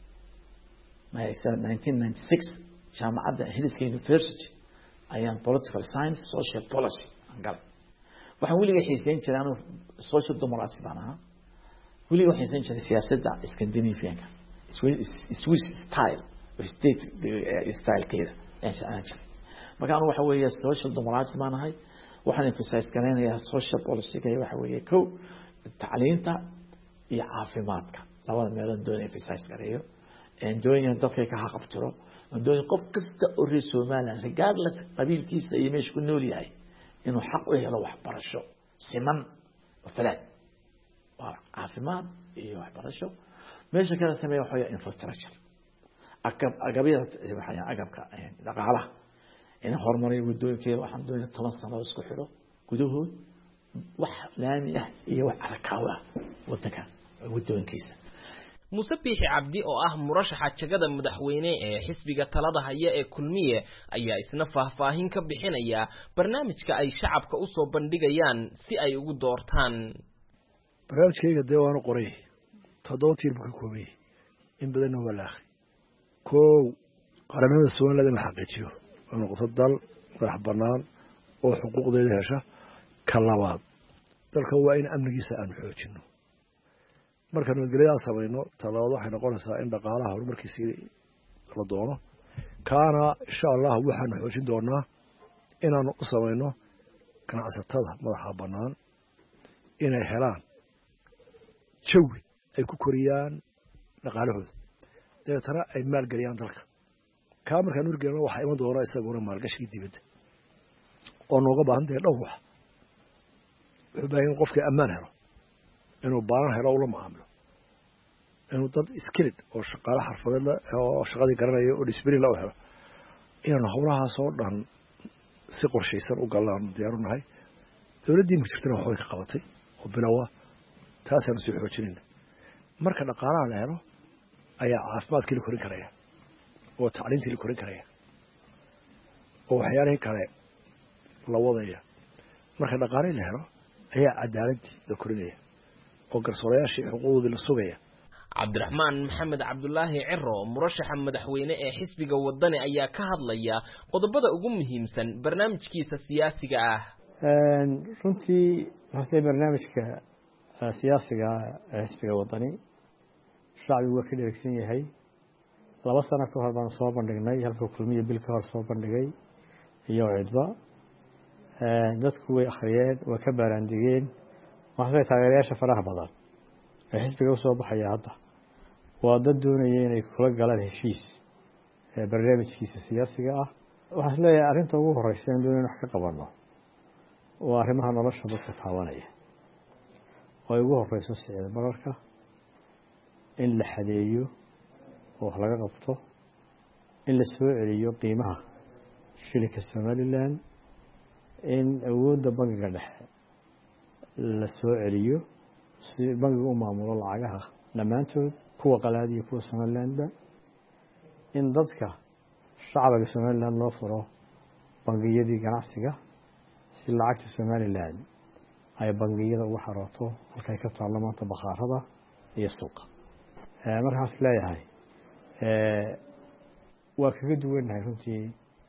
[SPEAKER 3] ما يكسر nineteen ninety-six جامعة هيلسكي يونيفرسيتي أيام political science social policy أنقل وحولي حسين كلامه social democracy بعناها ولي حسين كلام سياسة إسكندني فيها Swiss style state style كده يعني مكان waxa weeye social democracy ma nahay waxaan emphasize garanayaa social policy ka waxa weeye ko tacliinta iyo caafimaadka labada meelood doon emphasize gareeyo ee doonayaan dadka ka haqabtiro doon qof kasta oo reer Soomaaliland regardless qabiilkiisa iyo meesha ku nool yahay inuu xaq u helo waxbarasho siman وفلان caafimaad iyo waxbarasho meesha kale sameeyo waxa infrastructure akab agabiyada waxay agabka dhaqaalaha in horumariyo wadooyinkeeda waxaan doonay toban sano isku xiro gudahood wax laami ah iyo wax arkawa wadanka wadooyinkiisa
[SPEAKER 11] Muuse Biixi Cabdi oo ah murashaxa jagada madaxweyne ee xisbiga talada haya ee kulmiye ayaa isna faahfaahin ka bixinaya barnaamijka ay shacabka u soo bandhigayaan si ay ugu doortaan
[SPEAKER 12] barnaamijkayga deewaano qoray toddoba tiir ka koobay in badan waa la akhri koow qaranimada Soomaaliland la xaqiijiyo oo noqoto dal madax bannaan oo xuquuqdeeda hesha ka labaad dalka waa in amnigiisa aanu xoojinno marka nabadgelyadaa samayno talabaad waxay noqonaysaa in dhaqaalaha horumarkiisii la doono kaana insha allah waxaanu xoojin doonaa inaanu u samayno ganacsatada madaxa bannaan inay helaan jawi ay ku koriyaan dhaqaalahooda dabeetana ay maalgeliyaan dalka kaa markaan urgeeno waxaa iman doona isaguna maalgashigii dibadda oo nooga baahan tahay dhowr wax wuxuu baahan in qofkii ammaan helo inuu baanan helo ula macaamilo inuu dad skilled oo shaqaale xarfadeed oo shaqadii garanaya oo discipline la u helo inaanu howlahaas oo dhan si qorshaysan u gallaanu diyaaru nahay dowladdii ma jirtana waxbay ka qabatay oo bilowa taasaanu sii xoojinayna marka dhaqaalaha la helo ayaa caafimaadkii la korin karaya oo tacliintii la korin karaya oo waxyaalihii kale la wadaya marka dhaqaalihii la helo ayaa cadaaladii la korinaya oo garsoorayaashii xuquuqdoodii la sugaya
[SPEAKER 11] cabdiraxmaan maxamed cabdulaahi ciro murashaxa madaxweyne ee xisbiga wadani ayaa ka hadlaya qodobada ugu muhiimsan barnaamijkiisa siyaasiga ah
[SPEAKER 13] runtii horta barnaamijka siyaasiga ee xisbiga wadani shacbigu waa ka dheregsan yahay laba sano ka hor baan soo bandhignay halka kulmiye bil ka hor soo bandhigay iyo cidba dadku way akhriyeen waa ka baaraandigeen waxay taageerayaasha faraha badan ee xisbiga u soo baxaya hadda waa dad doonaya inay kula galaan heshiis ee barnaamijkiisa siyaasiga ah waxaan leeyahay arrinta ugu horeysa in doonayno wax ka qabano waa arrimaha nolosha dadka taabanaya oo ugu horeyso sicir bararka in la xadeeyo oo wax laga qabto in la soo celiyo qiimaha shilinka Somaliland in awoodda bangiga dhexe la soo celiyo si bangiga u maamulo lacagaha dhammaantood kuwa qalaad iyo kuwa Somalilandba in dadka shacabka Somaliland loo furo bangiyadii ganacsiga si lacagta Somaliland ay bangiyada ugu xarooto halkay ka taalo maanta bakhaarada iyo suuqa markaas leeyahay waa kaga duwanahay runtii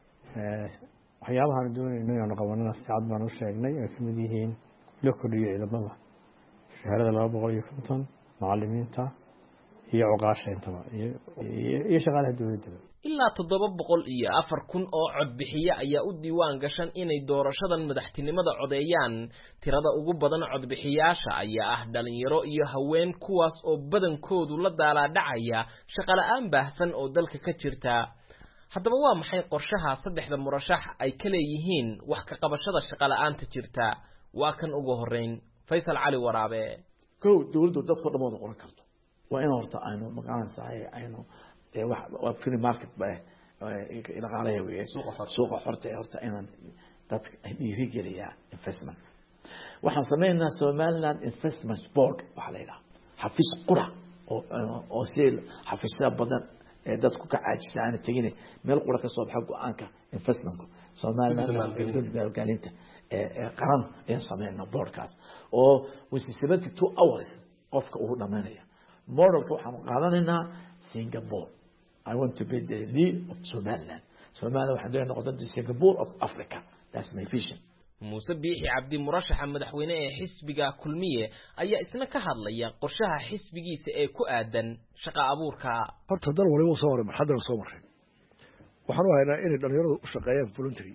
[SPEAKER 13] waxyaabahaan doonayno inaanu qabanana si cad baan u sheegnay ay kamid yihiin la kordhiyo ciidamada shahaarada laba boqol iyo konton macallimiinta iyo cuqaasha intaba iyo shaqaalaha dowladda
[SPEAKER 11] ilaa toddoba boqol iyo afar kun oo codbixiye ayaa u diiwaan gashan inay doorashadan madaxtinimada codeeyaan tirada ugu badan codbixiyaasha ayaa ah dhalinyaro iyo haween kuwaas oo badankoodu la daalaadhacaya shaqo la'aan baahsan oo dalka ka jirta haddaba waa maxay qorshaha saddexda murashax ay ka leeyihiin wax ka qabashada shaqo la'aanta jirta waa kan ugu horeyn Faysal Cali Waraabe
[SPEAKER 3] kow dawladdu dadku dhammaan qoran karto waa in horta aynu maqaansahay aynu wax waa free market ba ila qaalayo weey suuqa xorta ee horta inaan dadka dhiiri geliya investment waxaan sameeynaa Somaliland Investment Board waxa la yiraahdo xafiis qura oo oo seel xafiisada badan ee dadku ka caajisaan tagine meel qura ka soo baxa go'aanka investmentku Somaliland ee galinta ee qaran ee sameeyna broadcast oo with seventy-two hours qofka uu dhamaanaya modelka waxaan qaadanaynaa Singapore I want to be the lead of Somaliland Somaliland waxaan doonaa noqoto Singapore of Africa that's my vision
[SPEAKER 11] Muuse Biixi Cabdi murashaxa madaxweyne ee xisbiga kulmiye ayaa isna ka hadlaya qorshaha xisbigiisa ee ku aadan shaqo abuurka
[SPEAKER 12] horta dal waliba soo maray marxadan soo maray waxaan u haynaa in dhalinyaradu u shaqeeyaan voluntary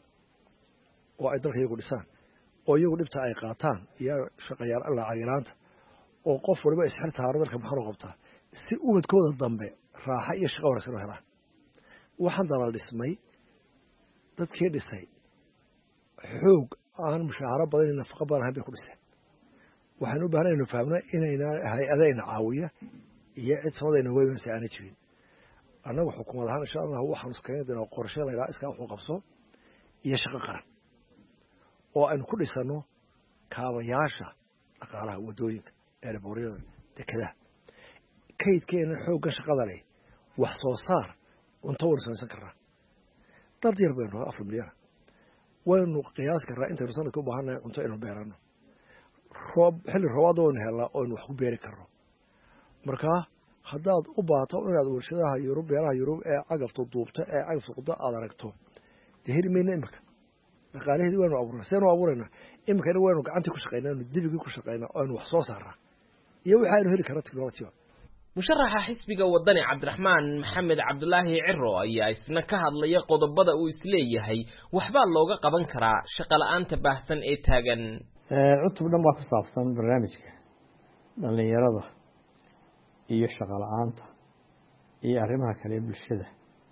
[SPEAKER 12] oo ay dalka iyagu dhisaan oo iyagu dhibta ay qaataan iyo shaqayaal alla caylaanta oo qof waliba isxir saaro dalka maxaa qabtaa si ubadkooda dambe raaxa iyo shaqo wanaagsan u helaan waxaan dalal dhismay dadkii dhisay xoog aan mushaaharo badan iyo nafaqo badan ahayn bay ku dhiseen waxaan u baahnay inuu fahamno inayna hay-adayna caawiya iyo cid sanadayna weynaysa aanay jirin annagu xukuumad ahaan insha allah waxaan isku keeni doonaa qorshe la yidhaha iskaa wuxuu qabso iyo shaqo qaran oo aynu ku dhisano kaabayaasha dhaqaalaha waddooyinka eerabooriyada dekedaha kaydkeena xoogga shaqada leh wax soo saar cunto waynu samaysan karnaa dad yar baynu afar milyan waynu qiyaas karnaa intaynu sanadka u baahannahay cunto inaynu beerano roob xilli roobaad waynu helnaa oo aynu wax ku beeri karno markaa haddaad u baahato inaad warshadaha yurub beeraha yurub ee cagafta duubta ee cagafta quda aad aragto dee heli mayna imika dhaqaalaheedii waanu abuurnaa seenu abuuraynaa iminkana waynu gacantii ku shaqaynaa anu dibigii ku shaqaynaa oo aynu wax soo saarnaa iyo waxa aynu heli karna technology-ga
[SPEAKER 11] musharaxa xisbiga wadani cabdiraxmaan maxamed cabdulaahi ciro ayaa isna ka hadlaya qodobada uu isleeyahay waxbaa looga qaban karaa shaqo la-aanta baahsan ee taagan
[SPEAKER 13] cutub dhan baa ku saabsan barnaamijka dhallinyarada iyo shaqo la-aanta iyo arrimaha kale ee bulshada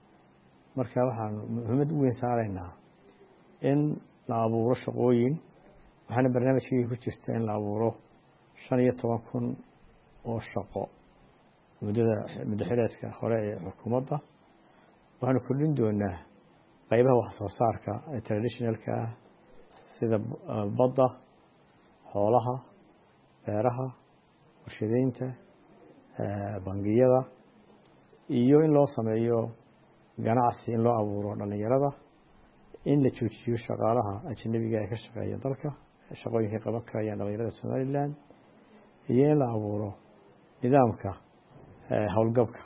[SPEAKER 13] marka waxaanu muhiimad u weyn saaraynaa in la abuuro shaqooyin waxaana barnaamijkii ku jirta in la abuuro shan iyo toban kun oo shaqo muddada madaxireedka hore ee xukuumadda waxaanu kordhin doonaa qaybaha wax soo saarka ee traditionalka ah sida badda xoolaha beeraha warshadeynta bangiyada iyo in loo sameeyo ganacsi in loo abuuro dhallinyarada in la joojiyo shaqaalaha ajnabiga ee ka shaqeeya dalka shaqooyinkay qaban karayaan dhallinyarada somalilan iyo in la abuuro nidaamka howlgabka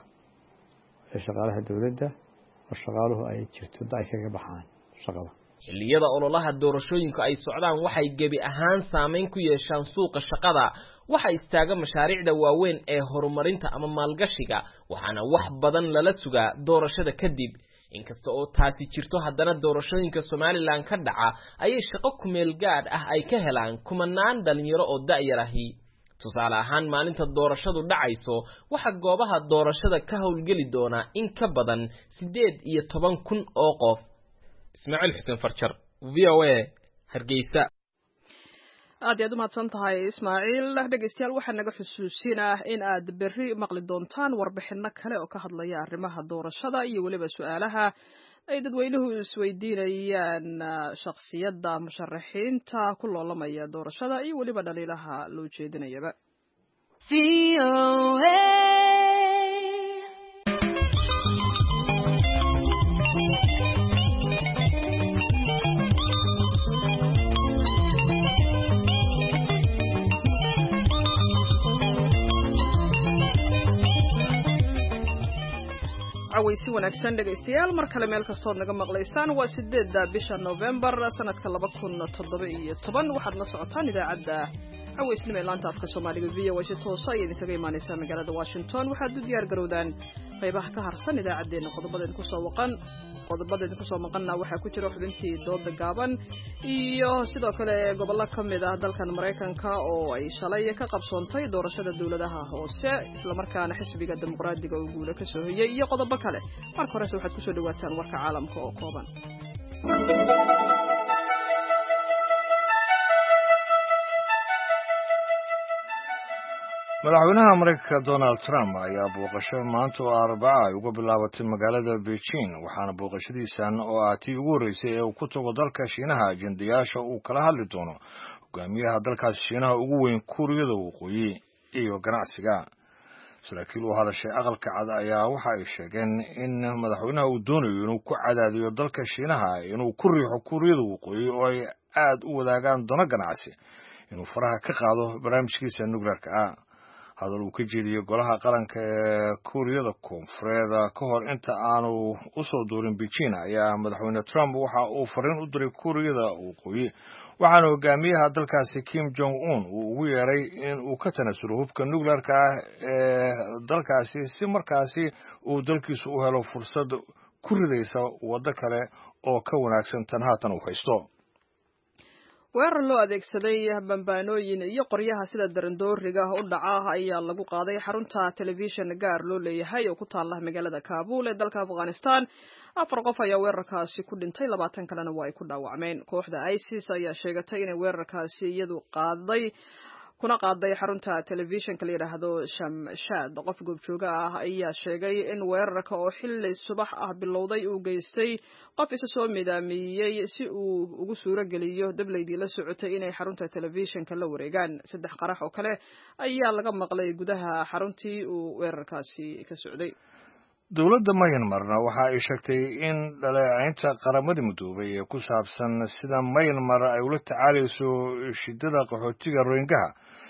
[SPEAKER 13] ee shaqaalaha dowladda oo shaqaaluhu ay jirto da ay kaga baxaan shaqada
[SPEAKER 11] xilliyada ololaha doorashooyinku ay socdaan waxay gebi ahaan saameyn ku yeeshaan suuqa shaqada waxa istaaga mashaariicda waaweyn ee horumarinta ama maalgashiga waxaana wax badan lala sugaa doorashada kadib inkasta oo taasi jirto haddana doorashooyinka Soomaaliland ka dhaca ayay shaqo ku meel gaad ah ay ka helaan kumanaan dhalinyaro oo da'yar ahi tusaale ahaan maalinta doorashadu dhacayso waxa goobaha doorashada ka howlgeli doona in ka badan sideed iyo toban kun oo qof Ismaaciil Xuseen Farjar V O A Hargeysa
[SPEAKER 1] aad iyo aad u mahadsan tahay Ismaaciil dhageystayaal waxaan naga xusuusinaa in aad berri maqli doontaan warbixino kale oo ka hadlaya arrimaha doorashada iyo waliba su'aalaha ay dadweynuhu isweydiinayaan shakhsiyadda musharaxiinta ku loolamaya doorashada iyo waliba dhaliilaha loo jeedinayaba V O A cawaysi wanaagsan dhageystayaal mar kale meel kastood naga maqlaysaan waa sideedda bisha November sanadka laba kun toddoba iyo toban waxaad la socotaan idaacadda cawaysnimo ee laanta afka Soomaaliga V O A si toos ah idinkaga imaanaysa magaalada Washington waxaad u diyaar garowdaan qaybaha ka harsan idaacadeena qodobadeena ku soo waqan qodobadeena ku soo maqanna waxa ku jira xubintii dooda gaaban iyo sidoo kale gobollo kamid ah dalkan Mareykanka oo ay shalay ka qabsoontay doorashada dawladaha hoose isla markaana xisbiga dimuqraadiga uu guul ka soo hayay iyo qodobo kale marka hore waxaad ku soo dhawaataan warka caalamka oo kooban
[SPEAKER 2] madaxweynaha Mareykanka Donald Trump ayaa booqasho maanta oo Arbaca ay uga bilaabatay magaalada Beijing waxaana booqashadiisan oo ah tii ugu horeysay ee uu ku tago dalka Shiinaha ajendayaasha uu kala hadli doono hogaamiyaha dalkaas Shiinaha ugu weyn Kuuriyada Waqooyi iyo ganacsiga saraakiil u hadashay aqalka cad ayaa waxa ay sheegeen in madaxweynaha uu doonayo inuu ku cadaadiyo dalka Shiinaha inuu ku riixo Kuuriyada Waqooyi oo ay aad u wadaagaan dano ganacsi inuu faraha ka qaado barnaamijkiisa nuclearka ah hadal uu ka jeediyay golaha qaranka ee Kuuriyada Koonfureed ka hor inta aanu u soo doorin Beijing ayaa madaxweyne Trump waxa uu fariin u diray Kuuriyada Waqooyi waxaana hogaamiyaha dalkaasi Kim Jong Un uu ugu yeeray in uu ka tanasulo hubka nuclearka ah ee dalkaasi si markaasi uu dalkiisu u helo fursad ku ridaysa waddo kale oo ka wanaagsan tan haatan uu haysto
[SPEAKER 1] weerar loo adeegsaday bambaanooyin iyo qoryaha sida darandooriga u dhaca ayaa lagu qaaday xarunta television gaar loo leeyahay oo ku taala magaalada Kaabul ee dalka Afghanistan afar qof ayaa weerarkaasi ku dhintay labaatan kalena waa ay ku dhaawacmeen kooxda ISIS ayaa sheegatay in weerarkaasi iyadu qaaday kuna qaaday xarunta television-ka la yiraahdo Shamshad qof goobjooga ah ayaa sheegay in weerarka oo xilli subax ah bilowday uu geystay qof isa soo midaamiyay si uu ugu suura geliyo dableydii la socotay inay xarunta television-ka la wareegaan saddex qarax oo kale ayaa laga maqlay gudaha xaruntii uu weerarkaasi ka socday
[SPEAKER 2] dowladda Myanmarna waxa ay sheegtay in dhaleecaynta qaramada midoobay ee ku saabsan sida Myanmar ay ula tacaalayso shidada qaxootiga Rohingya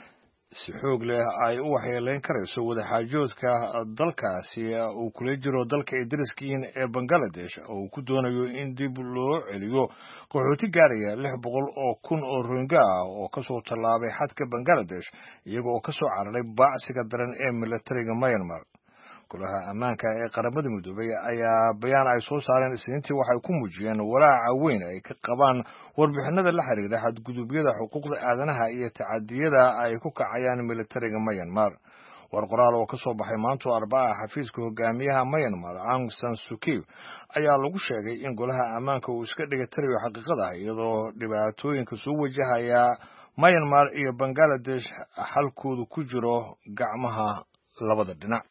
[SPEAKER 2] si xoog leh ay u waxyeeleyn karayso wadaxaajoodka dalkaasi uu kula jiro dalka ay dariskiin ee Bangladesh oo uu ku doonayo in dib loo celiyo qaxooti gaaraya lix boqol oo kun oo Rohingya ah oo kasoo tallaabay xadka Bangladesh iyagoo kasoo cararay baacsiga daran ee militariga Myanmar. golaha ammaanka ee qaramada midoobay ayaa bayaan ay soo saareen isniintii waxay ku muujiyeen walaaca weyn ay ka qabaan warbixinada la xiriira xadgudubyada xuquuqda aadanaha iyo tacadiyada ay ku kacayaan militariga Myanmar. war qoraal oo ka soo baxay maanta Arbacada xafiiska hogaamiyaha Myanmar Aung San Suu Kyi ayaa lagu sheegay in golaha ammaanka uu iska dhigatirayo xaqiiqada iyadoo dhibaatooyinka soo wajahaya Myanmar iyo Bangladesh xalkoodu ku jiro gacmaha labada dhinac.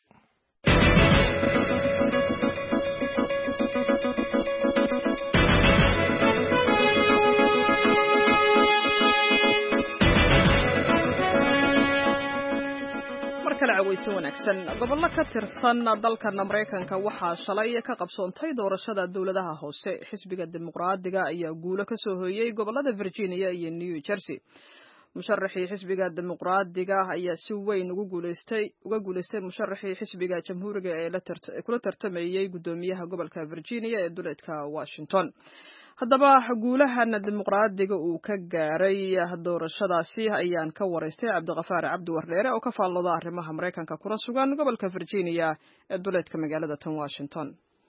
[SPEAKER 1] weyse wanaagsan gobollo ka tirsan dalka Mareykanka waxaa shalay ka qabsoontay doorashada dawladaha hoose xisbiga dimuqraadiga ayaa guulo ka soo hooyay gobolada Virginia iyo New Jersey. musharaxii xisbiga dimuqraadiga ayaa si weyn ugu guuleystay uga guuleystay musharaxii xisbiga jamhuuriga ee la kula tartamayay gudoomiyaha gobolka Virginia ee duleedka Washington. haddaba guulahan dimuqraadiga uu ka gaaray doorashadaasi ayaan ka wareystay Cabdiqafaar Cabdi Wardheere oo ka faallooda arrimaha Mareykanka kuna sugan gobolka Virginia ee duleedka magaalada tan Washington.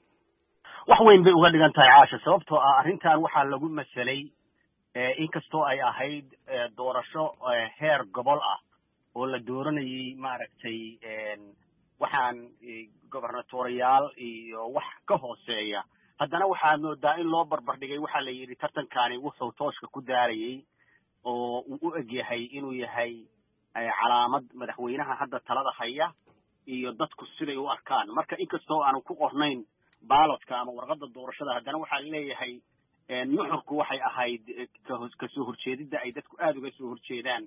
[SPEAKER 14] wax weyn bay uga dhigan tahay caasha sababtoo ah arrintan waxaa lagu masalay inkastoo ay ahayd doorasho heer gobol ah oo la dooranayay maaragtay waxaan gobernatorial iyo wax ka hooseeya haddana waxaa moodaa in loo barbar dhigay waxaa la yidhi tartankani wuxuu tooshka ku daarayay oo uu u eg yahay inuu yahay calaamad madaxweynaha hadda talada haya iyo dadku siday u arkaan marka inkastoo aanu ku qornayn baalodka ama warqadda doorashada haddana waxaa leeyahay nuxurku waxay ahayd kasoo horjeedidda ay dadku aada uga soo horjeedaan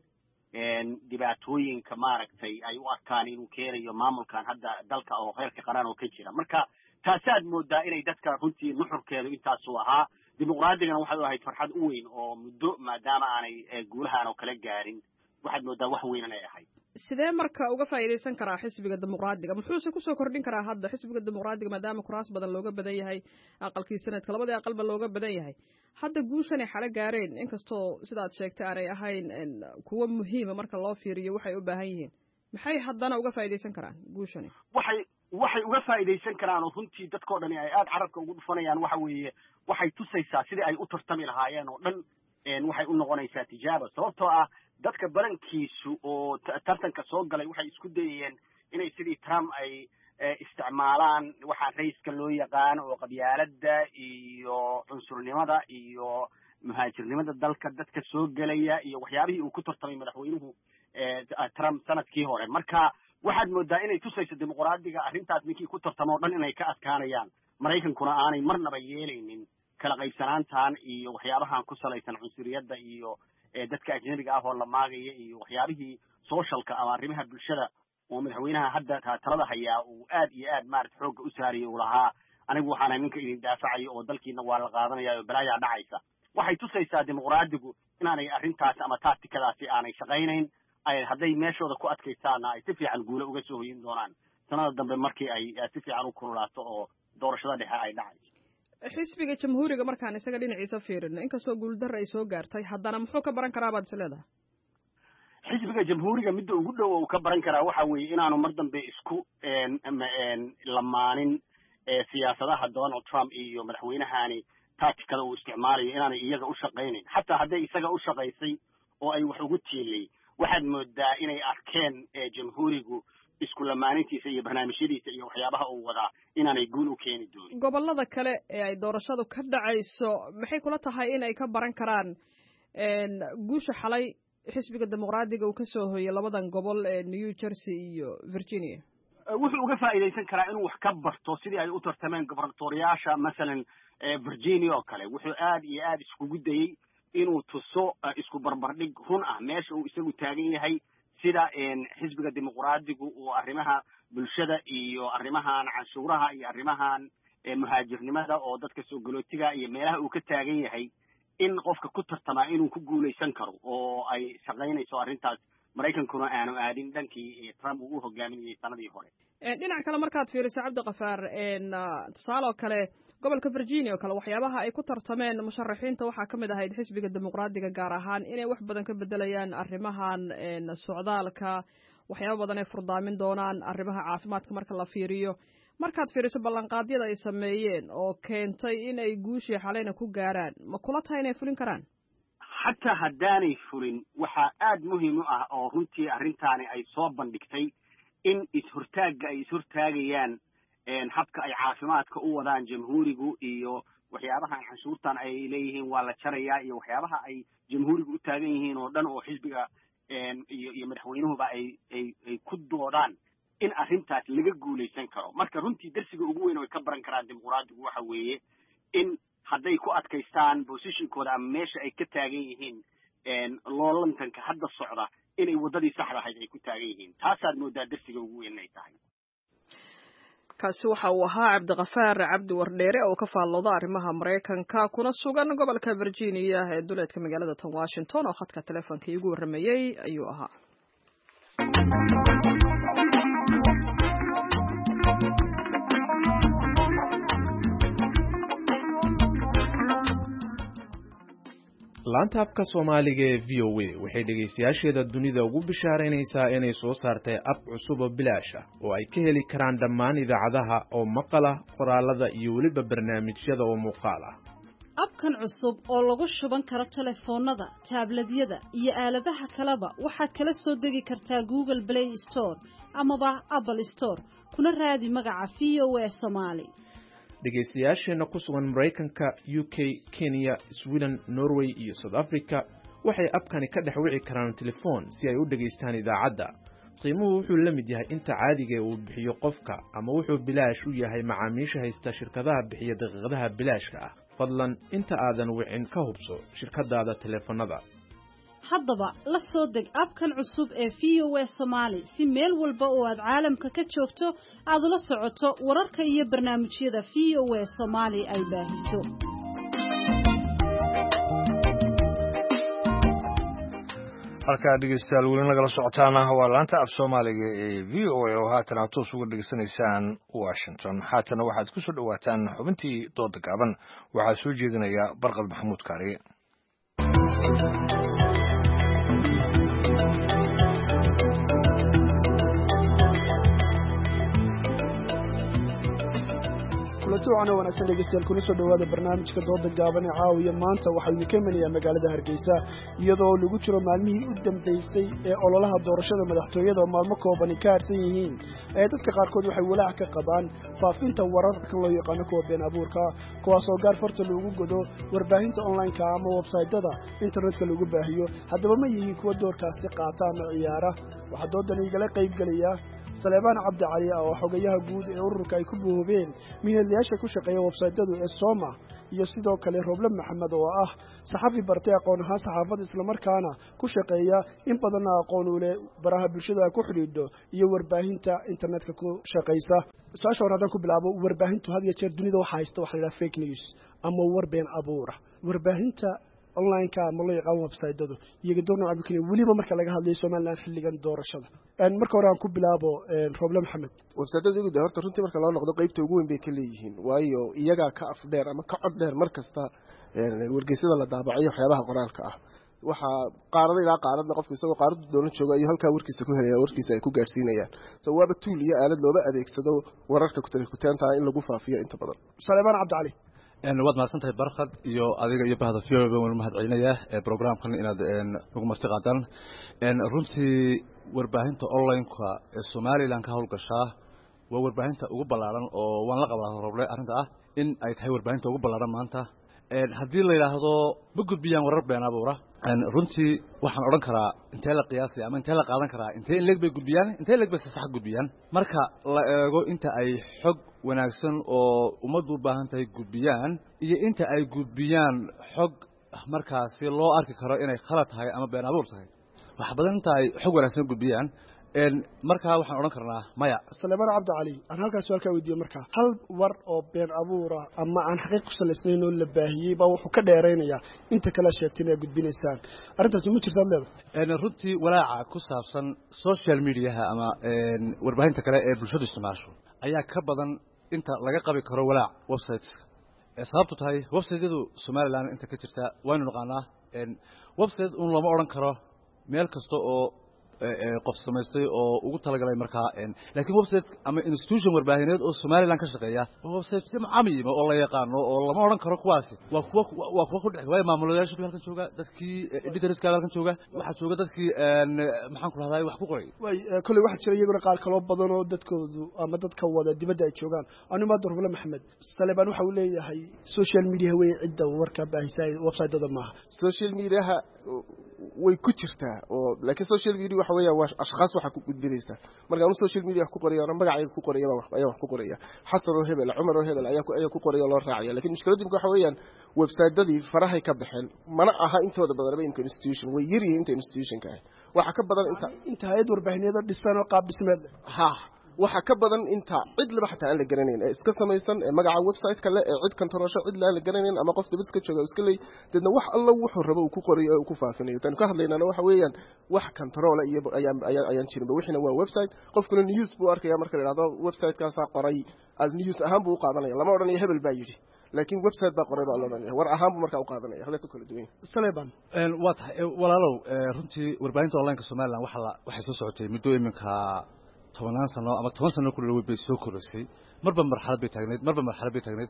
[SPEAKER 14] dhibaatooyinka maaragtay ay u arkaan inuu keenayo maamulkan hadda dalka oo heerka qaran oo ka jira marka taasaad moodaa inay dadka runtii nuxurkeedu intaasuu ahaa dimuqraadigana waxay u ahayd farxad u weyn oo muddo maadaama aanay guulahaan oo kala gaarin waxaad moodaa wax weyn inay ahayd
[SPEAKER 1] sidee marka uga faa'iideysan karaa xisbiga dimuqraadiga muxuuse kusoo kordhin karaa hadda xisbiga dimuqraadiga maadaama kuraas badan looga badan yahay aqalkii sanadka labadii aqalba looga badan yahay hadda guushanay xalo gaareen inkastoo sidaad sheegtay aanay ahayn kuwo muhiima marka loo fiiriyo waxay u baahan yihiin maxay haddana uga faa'iideysan karaan guushani
[SPEAKER 14] waxay waxay uga faa'iideysan karaan oo runtii dadkoo dhani ay aada carabka ugu dhufanayaan waxa weeye waxay tusaysaa sidii ay u tartami lahaayeen oo dhan waxay u noqonaysaa tijaabo sababtoo ah dadka badankiisu oo tartanka soo galay waxay isku dayayeen inay sidii Trump ay isticmaalaan waxaa raiiska loo yaqaan oo qabyaaladda iyo cunsurnimada iyo muhaajirnimada dalka dadka soo gelaya iyo waxyaabihii uu ku tartamay madaxweynuhu Trump sanadkii hore marka waxaad moodaa inay tusayso dimuqraadiga arrintaas ninkii ku tartamo o dhan inay ka adkaanayaan maraykankuna aanay marnaba yeelaynin kala qaybsanaantan iyo waxyaabahan ku salaysan cunsuriyadda iyo dadka ajnabiga ah oo la maagaya iyo waxyaabihii socialka ama arrimaha bulshada oo madaxweynaha hadda talada hayaa uu aad iyo aad maarata xoogga u saariyay uu lahaa anigu waxaana ninka idin daafacayo oo dalkiina waa la qaadanaya oo balaayaa dhacaysa waxay tusaysaa dimuqraadigu inaanay arrintaas ama tacticadaasi aanay shaqaynayn ay hadday meeshooda ku adkaystaana ay si fiican guulo uga soo hoyin doonaan sanada dambe markii ay si fiican u kululaato oo doorashada dhexe ay dhacayso
[SPEAKER 1] xisbiga jamhuuriga markaan isaga dhinaciisa fiirino inkastoo guuldarra ay soo gaartay haddana muxuu ka baran karaa baad is leedahay
[SPEAKER 14] xisbiga jamhuuriga midda ugu dhow uu ka baran karaa waxa weeye inaanu mar dambe isku lamaanin siyaasadaha Donald Trump iyo madaxweynahani tacticada uu isticmaalayo inaanay iyaga u shaqaynayn xataa hadday isaga u shaqaysay oo ay wax ugu tiilay waxaad moodaa inay arkeen jamhuurigu isku lamaanintiisa iyo barnaamijyadiisa iyo waxyaabaha uu wadaa inaanay guul u keeni doonin
[SPEAKER 1] gobollada kale ee ay doorashadu ka dhacayso maxay kula tahay inay ka baran karaan guusha xalay xisbiga dimuqraadiga uu ka soo hooyay labadan gobol ee New Jersey iyo Virginia
[SPEAKER 14] wuxuu uga faa'iideysan karaa inuu wax ka barto sidii ay u tartameen gobernatoriyaasha masalan Virginia oo kale wuxuu aad iyo aad iskugu dayay inuu tuso isku barbardhig run ah meesha uu isagu taagan yahay sida xisbiga dimuqraadigu uu arrimaha bulshada iyo arrimahan canshuuraha iyo arrimahan muhaajirnimada oo dadka soo galootiga iyo meelaha uu ka taagan yahay in qofka ku tartamaa inuu ku guulaysan karo oo ay shaqaynayso arrintaas maraykankuna aanu aadin dhankii trump uu u hogaaminayay sanadii hore
[SPEAKER 1] dhinac kale markaad fiiriso cabdiqafaar tusaale oo kale gobolka virginia oo kale waxyaabaha ay ku tartameen musharaxiinta waxaa ka mid ahayd xisbiga dimuqraadiga gaar ahaan inay wax badan ka bedelayaan arrimahan socdaalka waxyaaba badan ay furdaamin doonaan arrimaha caafimaadka marka la fiiriyo markaad fiiriso ballanqaadyada ay sameeyeen oo keentay in ay guushii xalayna ku gaaraan ma kula tahay inay fulin karaan
[SPEAKER 14] xataa haddaanay fulin waxaa aada muhiim u ah oo runtii arrintaani ay soo bandhigtay in is-hortaagga ay is-hortaagayaan habka ay caafimaadka u wadaan jamhuurigu iyo waxyaabahan canshuurtan ay leeyihiin waa la jarayaa iyo waxyaabaha ay jamhuurigu u taagan yihiin oo dhan oo xisbiga iyo iyo madaxweynuhuba ay ay ay ku doodaan in arrintaas laga guulaysan karo marka runtii darsiga ugu weyn oo ay ka baran karaan dimuqraadigu waxa weeye in hadday ku adkaystaan positionkooda ama meesha ay ka taagan yihiin loolantanka hadda socda inay waddadii saxda ahayd ay ku taagan yihiin taasaad moodaa darsiga ugu weyn inay tahay
[SPEAKER 1] kaasi waxa uu ahaa cabdiqafaar cabdi wardheere oo ka faallooda arrimaha maraykanka kuna sugan gobolka virginia ee duleedka magaalada tan washington oo khadka teleefonka iigu warramayey ayuu ahaa
[SPEAKER 15] laanta afka soomaaliga ee v o a waxay dhegaystayaasheeda dunida ugu bishaaraynaysaa inay soo saartay ab cusub oo bilaash ah oo ay ka heli karaan dhammaan idaacadaha oo maqal ah qoraalada iyo weliba barnaamijyada oo muuqaal ah
[SPEAKER 16] abkan cusub oo lagu shuban karo telefoonada taabladyada iyo aaladaha kaleba waxaad kala soo degi kartaa google play store amaba apple store kuna raadi magaca v o a Somali
[SPEAKER 15] dhegaystayaasheena ku sugan Mareykanka, U K, Kenya, Sweden, Norway iyo South Africa waxay abkani ka dhex wici karaan telefoon si ay u dhageystaan idaacadda. qiimuhu wuxuu la mid yahay inta caadiga uu bixiyo qofka ama wuxuu bilaash u yahay macaamiisha haysta shirkadaha bixiya daqiiqadaha bilaashka ah. fadlan inta aadan wicin ka hubso shirkadaada telefoonada.
[SPEAKER 16] haddaba la soo deg abkan cusub ee V O A Somali si meel walba oo aad caalamka ka joogto aad ula socoto wararka iyo barnaamijyada V O A Somali ay baahiso.
[SPEAKER 2] halkaa dhegeystayaal weli nagala socotaana waa laanta af Soomaaliga ee V O A oo haatan aad toos uga dhegeysanaysaan Washington. haatana waxaad ku soo dhawaataan xubintii dooda gaaban waxaa soo jeedinaya Barqad Maxamuud Kaariye.
[SPEAKER 17] kulanti wanaagsan dhegeystayaal kuna soo dhawaada barnaamijka dooda gaaban ee caawiya maanta waxa uu ka imanaya magaalada Hargeysa iyadoo lagu jiro maalmihii u dambeysay ee ololaha doorashada madaxtooyada oo maalmo kooban ka harsan yihiin ee dadka qaarkood waxay walaac ka qabaan faafinta wararka loo yaqaan kuwa been abuurka kuwaas oo gaar farta lagu godo warbaahinta online-ka ama website-ada internetka lagu baahiyo haddaba ma yihiin kuwa doorkaasi qaata ama ciyaara waxa doodan igala qayb galaya Saleebaan Cabdi Cali oo xogayaha guud ee ururka ay ku buubeen miinayaasha ku shaqeeya website-adu ee Soma iyo sidoo kale Roble Maxamed oo ah saxafi bartay aqoon ahaan saxaafada isla markaana ku shaqeeya in badan aqoon u leh baraha bulshada ku xidhiidho iyo warbaahinta internetka ku shaqeysa. Su'aasha hore ku bilaabo warbaahintu had iyo jeer dunida waxa haysta waxa la yiraahdo fake news ama war been abuura. Warbaahinta online-ka ama loo yaqaan website-adu iyaga doonaa abikina waliba marka laga hadlayo Soomaaliland xilligan doorashada aan marka hore aan ku bilaabo Roble Maxamed.
[SPEAKER 18] website-adu iyagu horta runtii marka loo noqdo qaybta ugu weyn bay ka leeyihiin waayo iyaga ka af dheer ama ka cod dheer markasta wargeysada la daabacayo waxyaabaha qoraalka ah waxa qaarada ilaa qaarada qofka isagoo qaarada doona jooga iyo halka warkiisa ku helaya warkiisa ay ku gaarsiinayaan soo waaba tool iyo aalad looba adeegsado wararka ku tarikuteenta in lagu faafiyo inta badan.
[SPEAKER 17] Saleebaan Cabdi Cali
[SPEAKER 19] een waad maasantahay Barqad iyo adiga iyo bahda V O A waan mahad celinayaa ee programkan inaad een ugu marti qaadaan een runtii warbaahinta online-ka ee Soomaaliland ka howlgashaa waa warbaahinta ugu ballaaran oo waan la qabaa Roble arrinta ah in ay tahay warbaahinta ugu ballaaran maanta een haddii la yiraahdo ma gudbiyaan warar been abuura een runtii waxaan oran karaa intee la qiyaasay ama intee la qaadan karaa intee in leeg bay gudbiyaan intee leeg bay sax gudbiyaan marka la eego inta ay xog wanaagsan oo umadu u baahan tahay gudbiyaan iyo inta ay gudbiyaan xog markaasi loo arki karo inay khalad tahay ama been abuur tahay wax badan inta ay xog wanaagsan gudbiyaan markaa waxaan odhan karnaa maya.
[SPEAKER 17] Salebaan Cabdi Cali aan halkaas su'aal ka weydiiyey markaa hal war oo been abuura ama aan xaqiiq ku salaysnayn oo la baahiyey baa wuxuu ka dheeraynayaa inta kala sheegtay inay gudbinaysaan arrintaas ma jirtaa leedahay
[SPEAKER 19] runtii walaaca ku saabsan social mediaha ama warbaahinta kale ee bulshadu isticmaasho ayaa ka badan inta laga qabi karo walaac websiteska sababtu tahay websiteyadu Somaliland inta ka jirta waanu naqaanaa website un lama odhan karo meel kasta oo qof samaystay oo ugu talagalay markaa laakiin website ama institution warbaahineed oo Somaliland ka shaqeeya website si macaamiil oo la yaqaano oo lama odhan karo kuwaasi waa kuwa waa kuwa ku dhex way maamulayaasha halkan jooga dadkii editorska halkan jooga waxa jooga dadkii maxaan ku rahday wax ku qoray
[SPEAKER 17] way kulli waxa jira iyaguna qaar kale badan oo dadkoodu ama dadka wada dibadda ay joogaan anu ma dorfula Maxamed Salebaan waxa uu leeyahay social media way cidda warka baahisay website-dada maaha
[SPEAKER 18] social media way ku jirtaa oo laakiin social media waxa weeyaa waa ashkhas waxa ku gudbinaysa marka uu social media ku qorayo magacayga ku qorayo wax ayaa wax ku qoraya xasan oo hebel Umar oo hebel ayaa ku ayaa ku qorayo loo raaciyo laakiin mushkiladdu waxa weeyaan website-dadii farahay ka baxeen mana aha intooda badan ba institution way yiri inta institution-ka waxa ka badan inta
[SPEAKER 17] inta hay'ad warbaahineed dhisan oo qaab dhismeed
[SPEAKER 18] ha waxa ka badan inta cid laba xataa aan la garanayn ee iska samaysan ee magaca website kale ee cid controlsho cid la garanayn ama qof dibadda jooga iska leey dadna wax alla wuxuu rabo uu ku qoriyo oo ku faafinayo tan ka hadlaynana waxa weeyaan wax control iyo ayaan ayaan jirin wixina waa website qofkuna news buu arkaya marka la yiraahdo website kaas qoray as news ahaan buu qaadanaya lama odhanayo hebel baa yiri laakiin website baa qoray baa la odhanaya war ahaan buu markaa u qaadanaya halaas kala duwan
[SPEAKER 17] Salebaan
[SPEAKER 19] waa tahay walaalow runtii warbaahinta online-ka Somaliland waxa la waxay soo socotay muddo iminka toban sano ama toban sano ku dhaw bay soo koraysay marba marxalad bay taagneed marba marxalad bay taagneed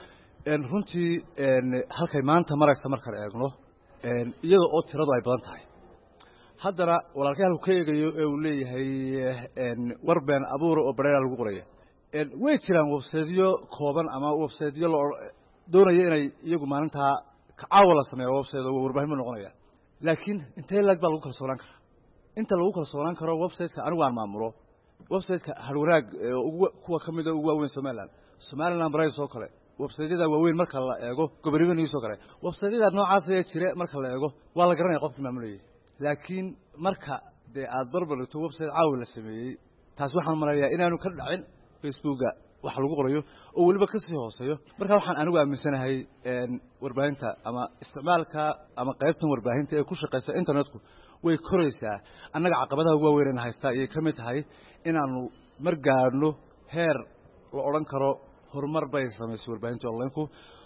[SPEAKER 19] een runtii een halkay maanta maraysa marka eegno een iyada oo tiradu ay badan tahay haddana walaalkay halku ka eegayo ee uu leeyahay een warbaan abuur oo bareera lagu qorayo een way jiraan website-yo kooban ama website-yo doonaya inay iyagu maalinta ka caawala sameeyo website oo warbaahin noqonaya laakiin intee lag baa lagu kala sooran karaa inta lagu kala sooran karo website-ka anigu aan maamulo website-ka harwanaag ugu kuwa kamid ah ugu waaweyn Somaliland Somaliland Braille soo kale website-yada waaweyn marka la eego gobolada soo kale website-yada noocaas ah jira marka la eego waa la garanaya qofkii maamulayay laakiin marka de aad barbarto website caawi la sameeyay taas waxaan marayaa inaanu ka dhacin Facebook-ga wax lagu qorayo oo waliba ka sii hooseeyo marka waxaan anigu aaminsanahay een warbaahinta ama isticmaalka ama qaybtan warbaahinta ee ku shaqeysa internetku way koraysaa annaga caqabadaha ugu weyn ee haysta ay ka mid tahay inaanu mar gaarno heer la oran karo horumar bay sameysay warbaahinta online-ku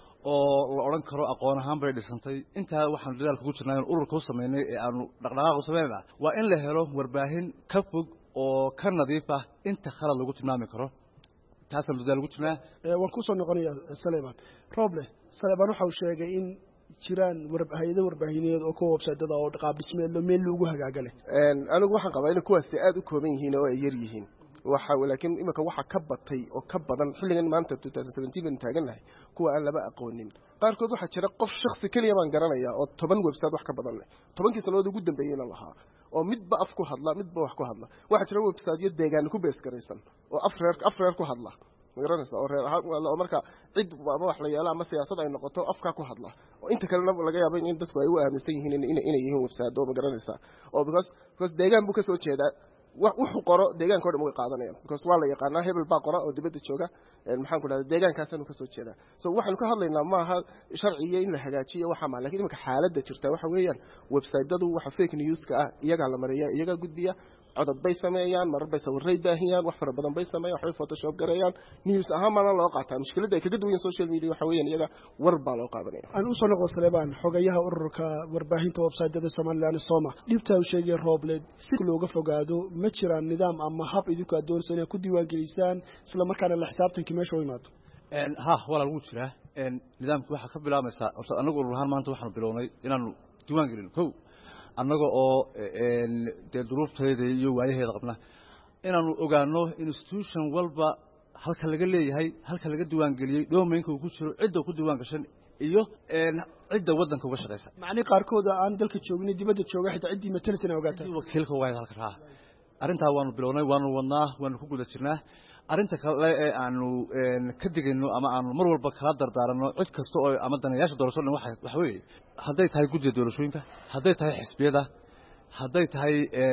[SPEAKER 19] oo la oran karo aqoon ahaan bay dhisantay inta waxaan dadaalka ku jirnaa in ururka u sameeynay ee aanu dhaqdhaqaaq u sameeynaa waa in la helo warbaahin ka fog oo ka nadiif ah inta khalad lagu tilmaami karo taasna dadaal ugu jirnaa
[SPEAKER 17] ee waan ku soo noqonayaa Salebaan Roble Salebaan waxa uu sheegay in jiraan warbaahinada warbaahineed oo ka website-dada oo qaab dhismeed loo meel lagu hagaagale
[SPEAKER 18] een anigu waxaan qabaa in kuwaas aad u kooban yihiin oo ay yar yihiin waxa laakiin imika waxa ka batay oo ka badan xilligan maanta two thousand seventeen taaganahay kuwa aan laba aqoonin qaarkood waxa jira qof shakhsi kaliya baan garanaya oo toban website wax ka badan leh tobankii sanadood ugu dambeeyayna lahaa oo midba af ku hadla midba wax ku hadla waxa jira website-yo deegaan ku bees garaysan oo afreer afreer ku hadla magaranaysa oo reer ahaan oo marka cid ama wax la yeelo ama siyaasad ay noqoto afka ku hadla oo inta kale laga yaabo in dadku ay u aaminsan yihiin in inay yihiin website oo magaranaysa oo because because deegaan buu ka soo jeedaa wuxuu qoro deegaanka oo dhan way qaadanayaan because waa la yaqaanaa hebel baa qora oo dibadda jooga ee maxaan ku dhahay deegaankaasanu ka soo jeedaa so waxaan ka hadlaynaa ma aha sharciga in la hagaajiyo waxa ma laakiin imika xaaladda jirta waxa weeyaan website-dadu waxa fake news-ka ah iyaga la mariyaa iyaga gudbiya codad bay sameeyaan marar bay sawirray baahiyaan wax fara badan bay sameeyaan waxay photoshop gareeyaan news ahaan mana loo qaataa mushkiladda ay kaga duwan social media waxa weeyaan iyaga war baa loo qaadanaya
[SPEAKER 17] aan u soo noqdo Salebaan xogayaha ururka warbaahinta website-dada Somaliland Soma dhibta uu sheegay Roble si looga fogaado ma jiraan nidaam ama hab idinku aad doonaysan inaad ku diiwaan gelisaan isla markaana la xisaabtanki meesha u imaado
[SPEAKER 19] een ha walaal wuu jiraa een nidaamku waxa ka bilaamaysa horta anagu urur ahaan maanta waxaan bilownay inaanu diiwaan gelino kow annaga oo een dee duruufteeda iyo waayaheeda qabna inaanu ogaano institution walba halka laga leeyahay halka laga diiwaan geliyay domainka uu ku jiro cidda ku diiwaan gashan iyo een cidda wadanka uga shaqeysa
[SPEAKER 17] macni qaarkood aan dalka joogin dibadda jooga xitaa ciddii matalaysan ogaataa
[SPEAKER 19] wakiilka waa halka raa arinta waanu bilownay waanu wadnaa waanu ku guda jirnaa arinta kale ee aanu een ka digayno ama aanu mar walba kala dardaarano cid kasta oo ama danayaasha doorashada waxa waxa weeye haday tahay guddiga doorashooyinka haday tahay xisbiyada haday tahay ee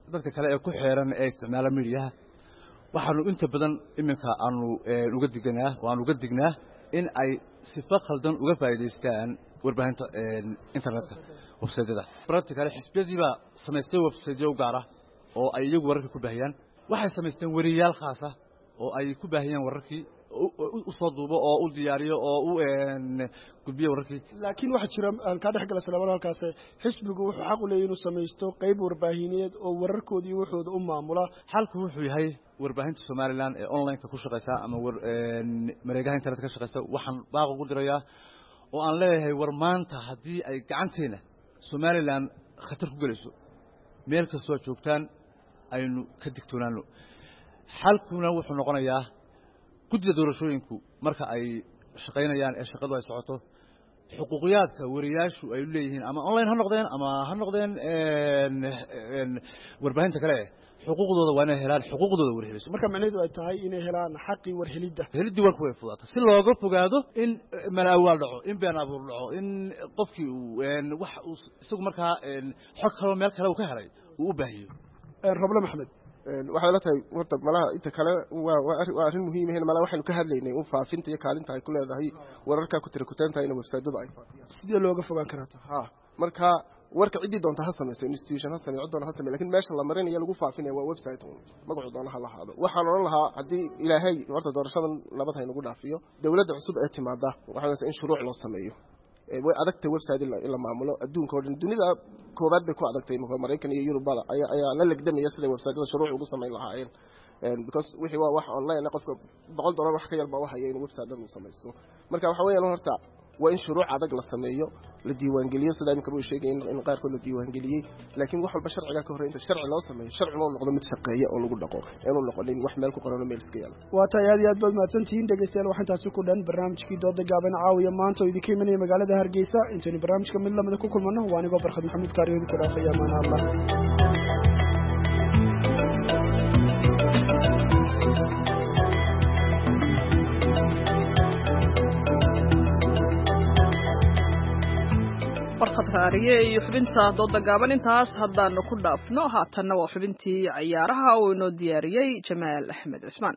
[SPEAKER 19] dadka kale ee ku xeeran ee isticmaala midiyaha waxaanu inta badan iminka aanu uga diganaa oo aanu uga dignaa in ay sifa khaldan uga faa'iidaystaan warbaahinta internetka websaydyada practically xisbiyadii baa samaystay websaytyo u gaara oo ay iyagu wararka ku baahiyaan waxay samaysteen wariyaal khaas ah oo ay ku baahiyaan wararkii u soo duubo oo u diyaariyo oo u gudbiyo wararkii
[SPEAKER 17] laakiin waxa jira aan ka dhex galay salaamada halkaas xisbigu wuxuu xaq u leeyahay inuu samaysto qayb warbaahineed oo wararkoodii wuxuu u maamula
[SPEAKER 19] xalku wuxuu yahay warbaahinta Soomaaliland ee online-ka ku shaqeysa ama mareegaha internet-ka ka shaqeysa waxaan baaq ugu dirayaa oo aan leeyahay war maanta haddii ay gacanteena Soomaaliland khatar ku galayso meel kastoo joogtaan aynu ka digtoonaano xalkuna wuxuu noqonayaa guddiga doorashooyinku marka ay shaqaynayaan ee shaqadu ay socoto xuquuqiyaadka wariyaashu ay leeyihiin ama online ha noqdeen ama ha noqdeen warbaahinta kale xuquuqdooda waa inay helaan xuquuqdooda warhelis
[SPEAKER 17] marka macnaheedu ay tahay inay helaan xaqii warhelidda
[SPEAKER 19] helidii warku way fudaata si looga fogaado in malaawaal dhaco in been abuur dhaco in qofkii uu wax uu isagu markaa xog kale meel kale uu ka helay uu u baahiyo
[SPEAKER 18] rabla maxmed waxay la tahay warta malaha inta kale waa waa arrin muhiim ah malaha waxaynu ka hadlaynay in faafinta iyo kaalinta ay ku leedahay wararka ku tira kutaanta in website-yada ay faafiyaan
[SPEAKER 17] sidee looga fogaan karaa
[SPEAKER 18] ha marka warka cidii doonta ha sameeyay institution ha sameeyay doona ha sameeyay laakiin meesha la marinayo lagu faafinayo waa website magacu doona ha lahaado waxaan oran lahaa hadii ilaahay warta doorashadan nabad hay nagu dhaafiyo dawladda cusub ee timaada waxaan in shuruuc loo sameeyo way adagtay website ila maamulo adduunka oo dhan dunida koobaad bay ku adagtay Mareykan iyo Yurubada ayaa ayaa la legdamaya sida website-yada shuruuc ugu sameyn lahaayeen because wixii waa wax online qofka boqol dollar wax ka yar baa waxay in website-dan uu sameeyo marka waxa weeyaan horta waa in shuruuc adag la sameeyo la diiwaan geliyo sida imka uu sheegay in qaar kood la diiwaan geliyay laakiin wax walba sharciga ka horeeyay sharci loo sameeyo sharci loo noqdo mid shaqeeya oo lagu dhaqo inuu noqonin wax meel ku qoran meel iska yaala
[SPEAKER 17] waa tahay aad iyo aad baad mahadsantihiin dhegeystayaal waxaan taasi ku dhan barnaamijkii dooda gaaban caawiya maanta oo idinka imanaya magaalada Hargeysa intaanu barnaamijka mid lamada ku kulmano waa anigoo Barkhad Maxamuud Kaariyoodi ku dhaafay amaana Allah
[SPEAKER 1] khatraariye iyo xubinta dooda gaaban intaas haddaanu ku dhaafno haatanna waa xubintii ciyaaraha oo inoo diyaariyey Jamaal Axmed Cismaan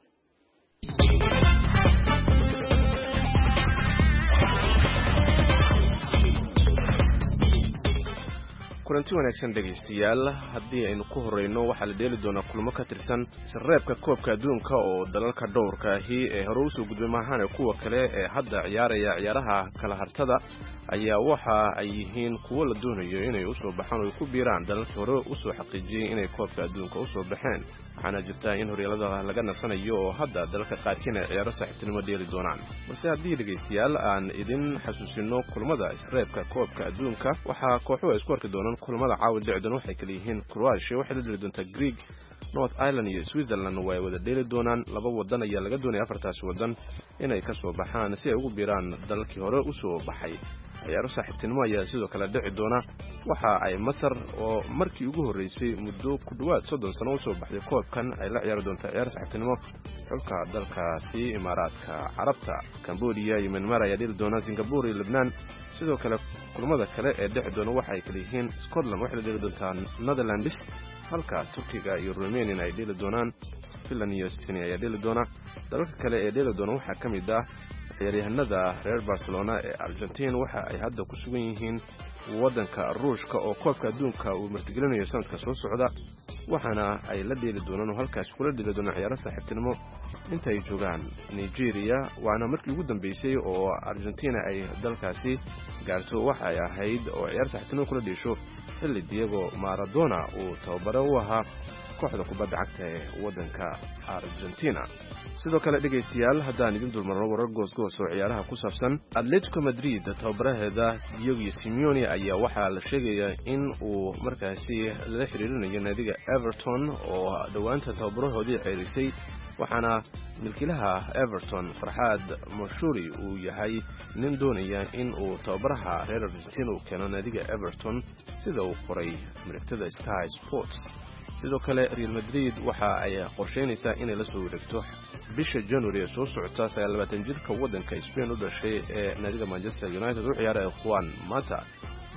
[SPEAKER 20] kulanti wanaagsan dhegeystayaal haddii aynu ku horeyno waxaa la dheeli doonaa kulamo ka tirsan sarreebka koobka adduunka oo dalalka dhowrka ahi ee hore usoo gudbay maahan kuwa kale ee hadda ciyaaraya ciyaaraha kala hartada ayaa waxa ay yihiin kuwo la doonayo inay usoo baxaan oo ay ku biiraan dalalkii hore usoo xaqiijiyey inay koobka adduunka usoo baxeen waxaana jirta in horyaalada laga nasanayo oo hadda dalalka qaarkiin ay ciyaaro saaxiibtinimo dheeli doonaan balse haddii dhegeystayaal aan idin xasuusino kulamada isreebka koobka adduunka waxaa kooxuhu ay isku arki doonaan kulamada caawa dhicdan waxay kala yihiin Croatia waxay la dheli doontaa Greek North Ireland iyo Switzerland way wada dheeli doonaan laba wadan ayaa laga doonaya afartaas wadan inay ka soo baxaan si ay ugu biiraan dalalkii hore usoo baxay ciyaaro saaxiibtinimo ayaa sidoo kale dhici doona waxa ay Masar oo markii ugu horeysay muddo ku dhawaad soddon sano usoo baxday koobkan ay la ciyaari doontaa ciyaaro saaxiibtinimo xulka dalkaasi Imaaraadka Carabta Cambodia iyo Myanmar ayaa dheeli doona Singapore iyo Lebanon sidoo kale kulamada kale ee dhici doona waxay kala yihiin Scotland waxay dheeli doontaa Netherlands halka Turkiga iyo Romania ay dheeli doonaan Finland iyo Spain ayaa dheeli doona dalalka kale ee dheeli doona waxaa ka mid ah ciyaaryahanada reer Barcelona ee Argentina waxa ay hadda ku sugan yihiin wadanka Ruushka oo koobka adduunka uu martigelinayo sanadka soo socda waxaana ay la dheeli doonaan halkaas kula dheeli doonaan ciyaaro saaxiibtinimo inta ay joogaan Nigeria waana markii ugu dambeysay oo Argentina ay dalkaasi gaarto waxa ay ahayd oo ciyaar saaxiibtinimo kula dheesho xilli Diego Maradona uu tababaro u ahaa kooxda kubadda cagta ee wadanka Argentina sidoo kale dhegeystayaal haddaan idin dulmarno warar goosgoos oo ciyaaraha ku saabsan Atletico Madrid tababaraheeda Diego Simeone ayaa waxaa la sheegayaa in uu markaasi la xiriirinayo naadiga Everton oo dhawaanta tababarahoodii ceerisay waxaana milkiilaha Everton Farhad Moshuri uu yahay nin doonaya in uu tababaraha reer Argentina uu keeno naadiga Everton sida uu qoray mareegtada Sky Sports sidoo kale Real Madrid waxa ay qorsheynaysaa inay la soo wareegto bisha January ee soo socota sagaal iyo labaatan jirka wadanka Spain u dhashay ee naadiga Manchester United u ciyaaraya Juan Mata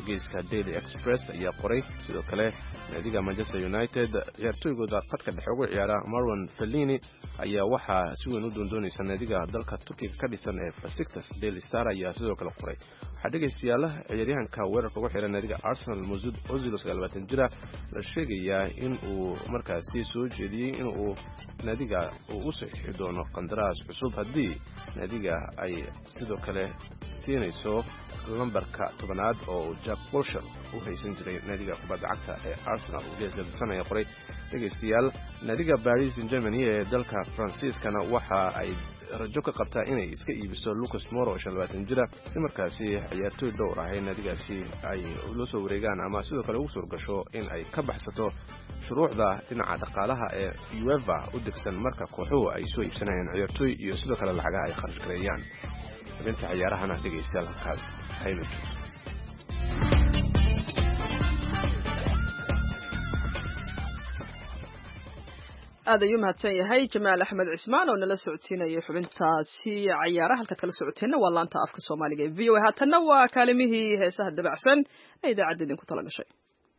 [SPEAKER 20] wargeyska daily express ayaa qoray sidoo kale naadiga manchester united ciyaartooygooda khadka dhexe ugu ciyaara marwan fellini ayaa waxaa si weyn u doondoonaysa naadiga dalka turkiga ka dhisan ee Besiktas. Daily Star ayaa sidoo kale qoray waxaa dhegaystayaal ciyaaryahanka weerarka ugu xiran naadiga Arsenal Mesut Ozil oo labaatan jir ah la sheegayaa in uu markaasi soo jeediyey in uu naadiga uu u saxiixi doono qandaraas cusub haddii naadiga ay sidoo kale siinayso lambarka tobanaad oo Jack Wilshere u haysan jiray naadiga kubadda cagta ee Arsenal. Daily ayaa qoray dhegaystayaal naadiga Paris Saint-Germain ee dalka Faransiiskana waxa ay rajo ka qabtaa inay iska iibiso Lucas Moura oo labaatan jir ah si markaasi ciyaartooy dhowr ah ee naadigaasi ay loo soo wareegaan ama sidoo kale ugu suurgasho in ay ka baxsato shuruucda dhinaca dhaqaalaha ee UEFA u degsan marka kooxuhu ay soo iibsanayaan ciyaartooy iyo sidoo kale lacagaha ay kharash gareeyaan. Inta ciyaarahana dhegaystayaal halkaas haynu
[SPEAKER 1] aad ayuu mahadsan yahay Jamaal Axmed Cismaan oo nala socodsiinayay xubintaasi ciyaaraha halka kala socoteenna waa laanta afka Soomaaliga ee V O A. haatanna waa kaalimihii heesaha dabacsan ee idaacadda idinku tala gashay.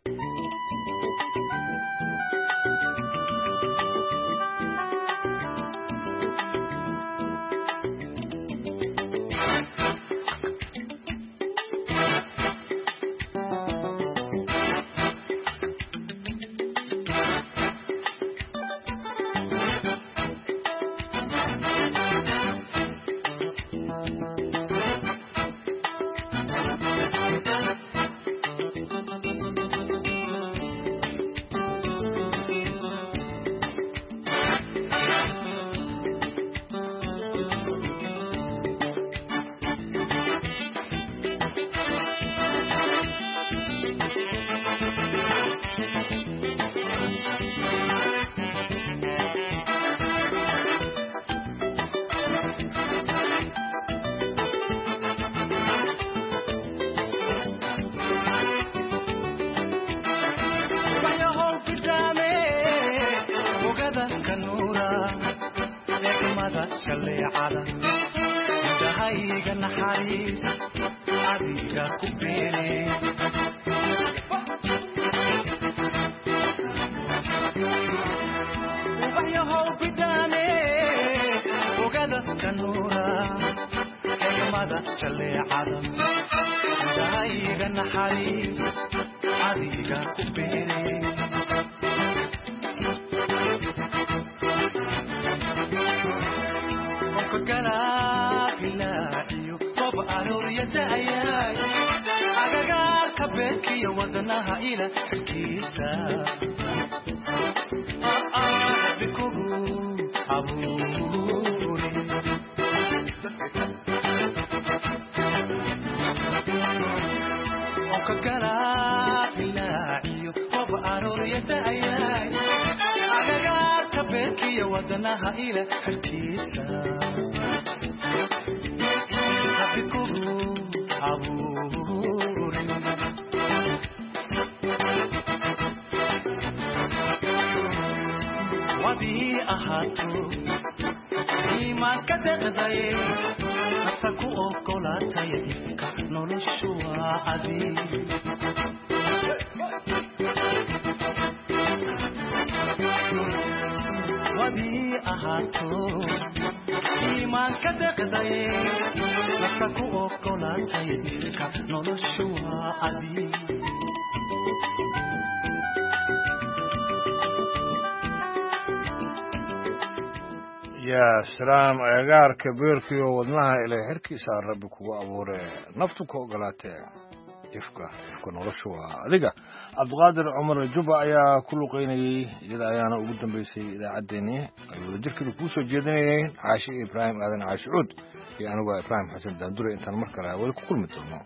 [SPEAKER 2] يا سلام أجار كبير في وضنها إلى حركي صار ربك وأبور نفتك وقلاته يفكا يفكا نرشوا ذيك عبد القادر عمر الجبا يا كل قيني إذا أنا وقدم بيسي إذا عدني الرجل كده كوسو جدني عاشي إبراهيم هذا عاش عود يعني هو إبراهيم حسن دندوري أنت المركلة والكل متلنا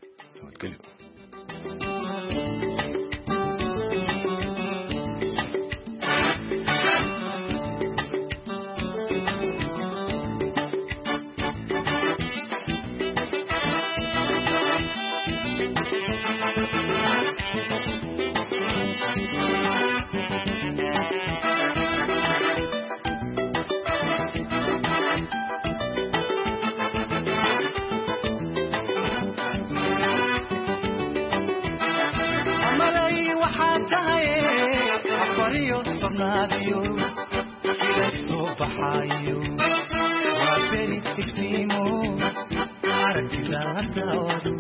[SPEAKER 2] متكلم
[SPEAKER 21] qaadiyo ila soo baxayo waa beri iftiimo aragtida la daawado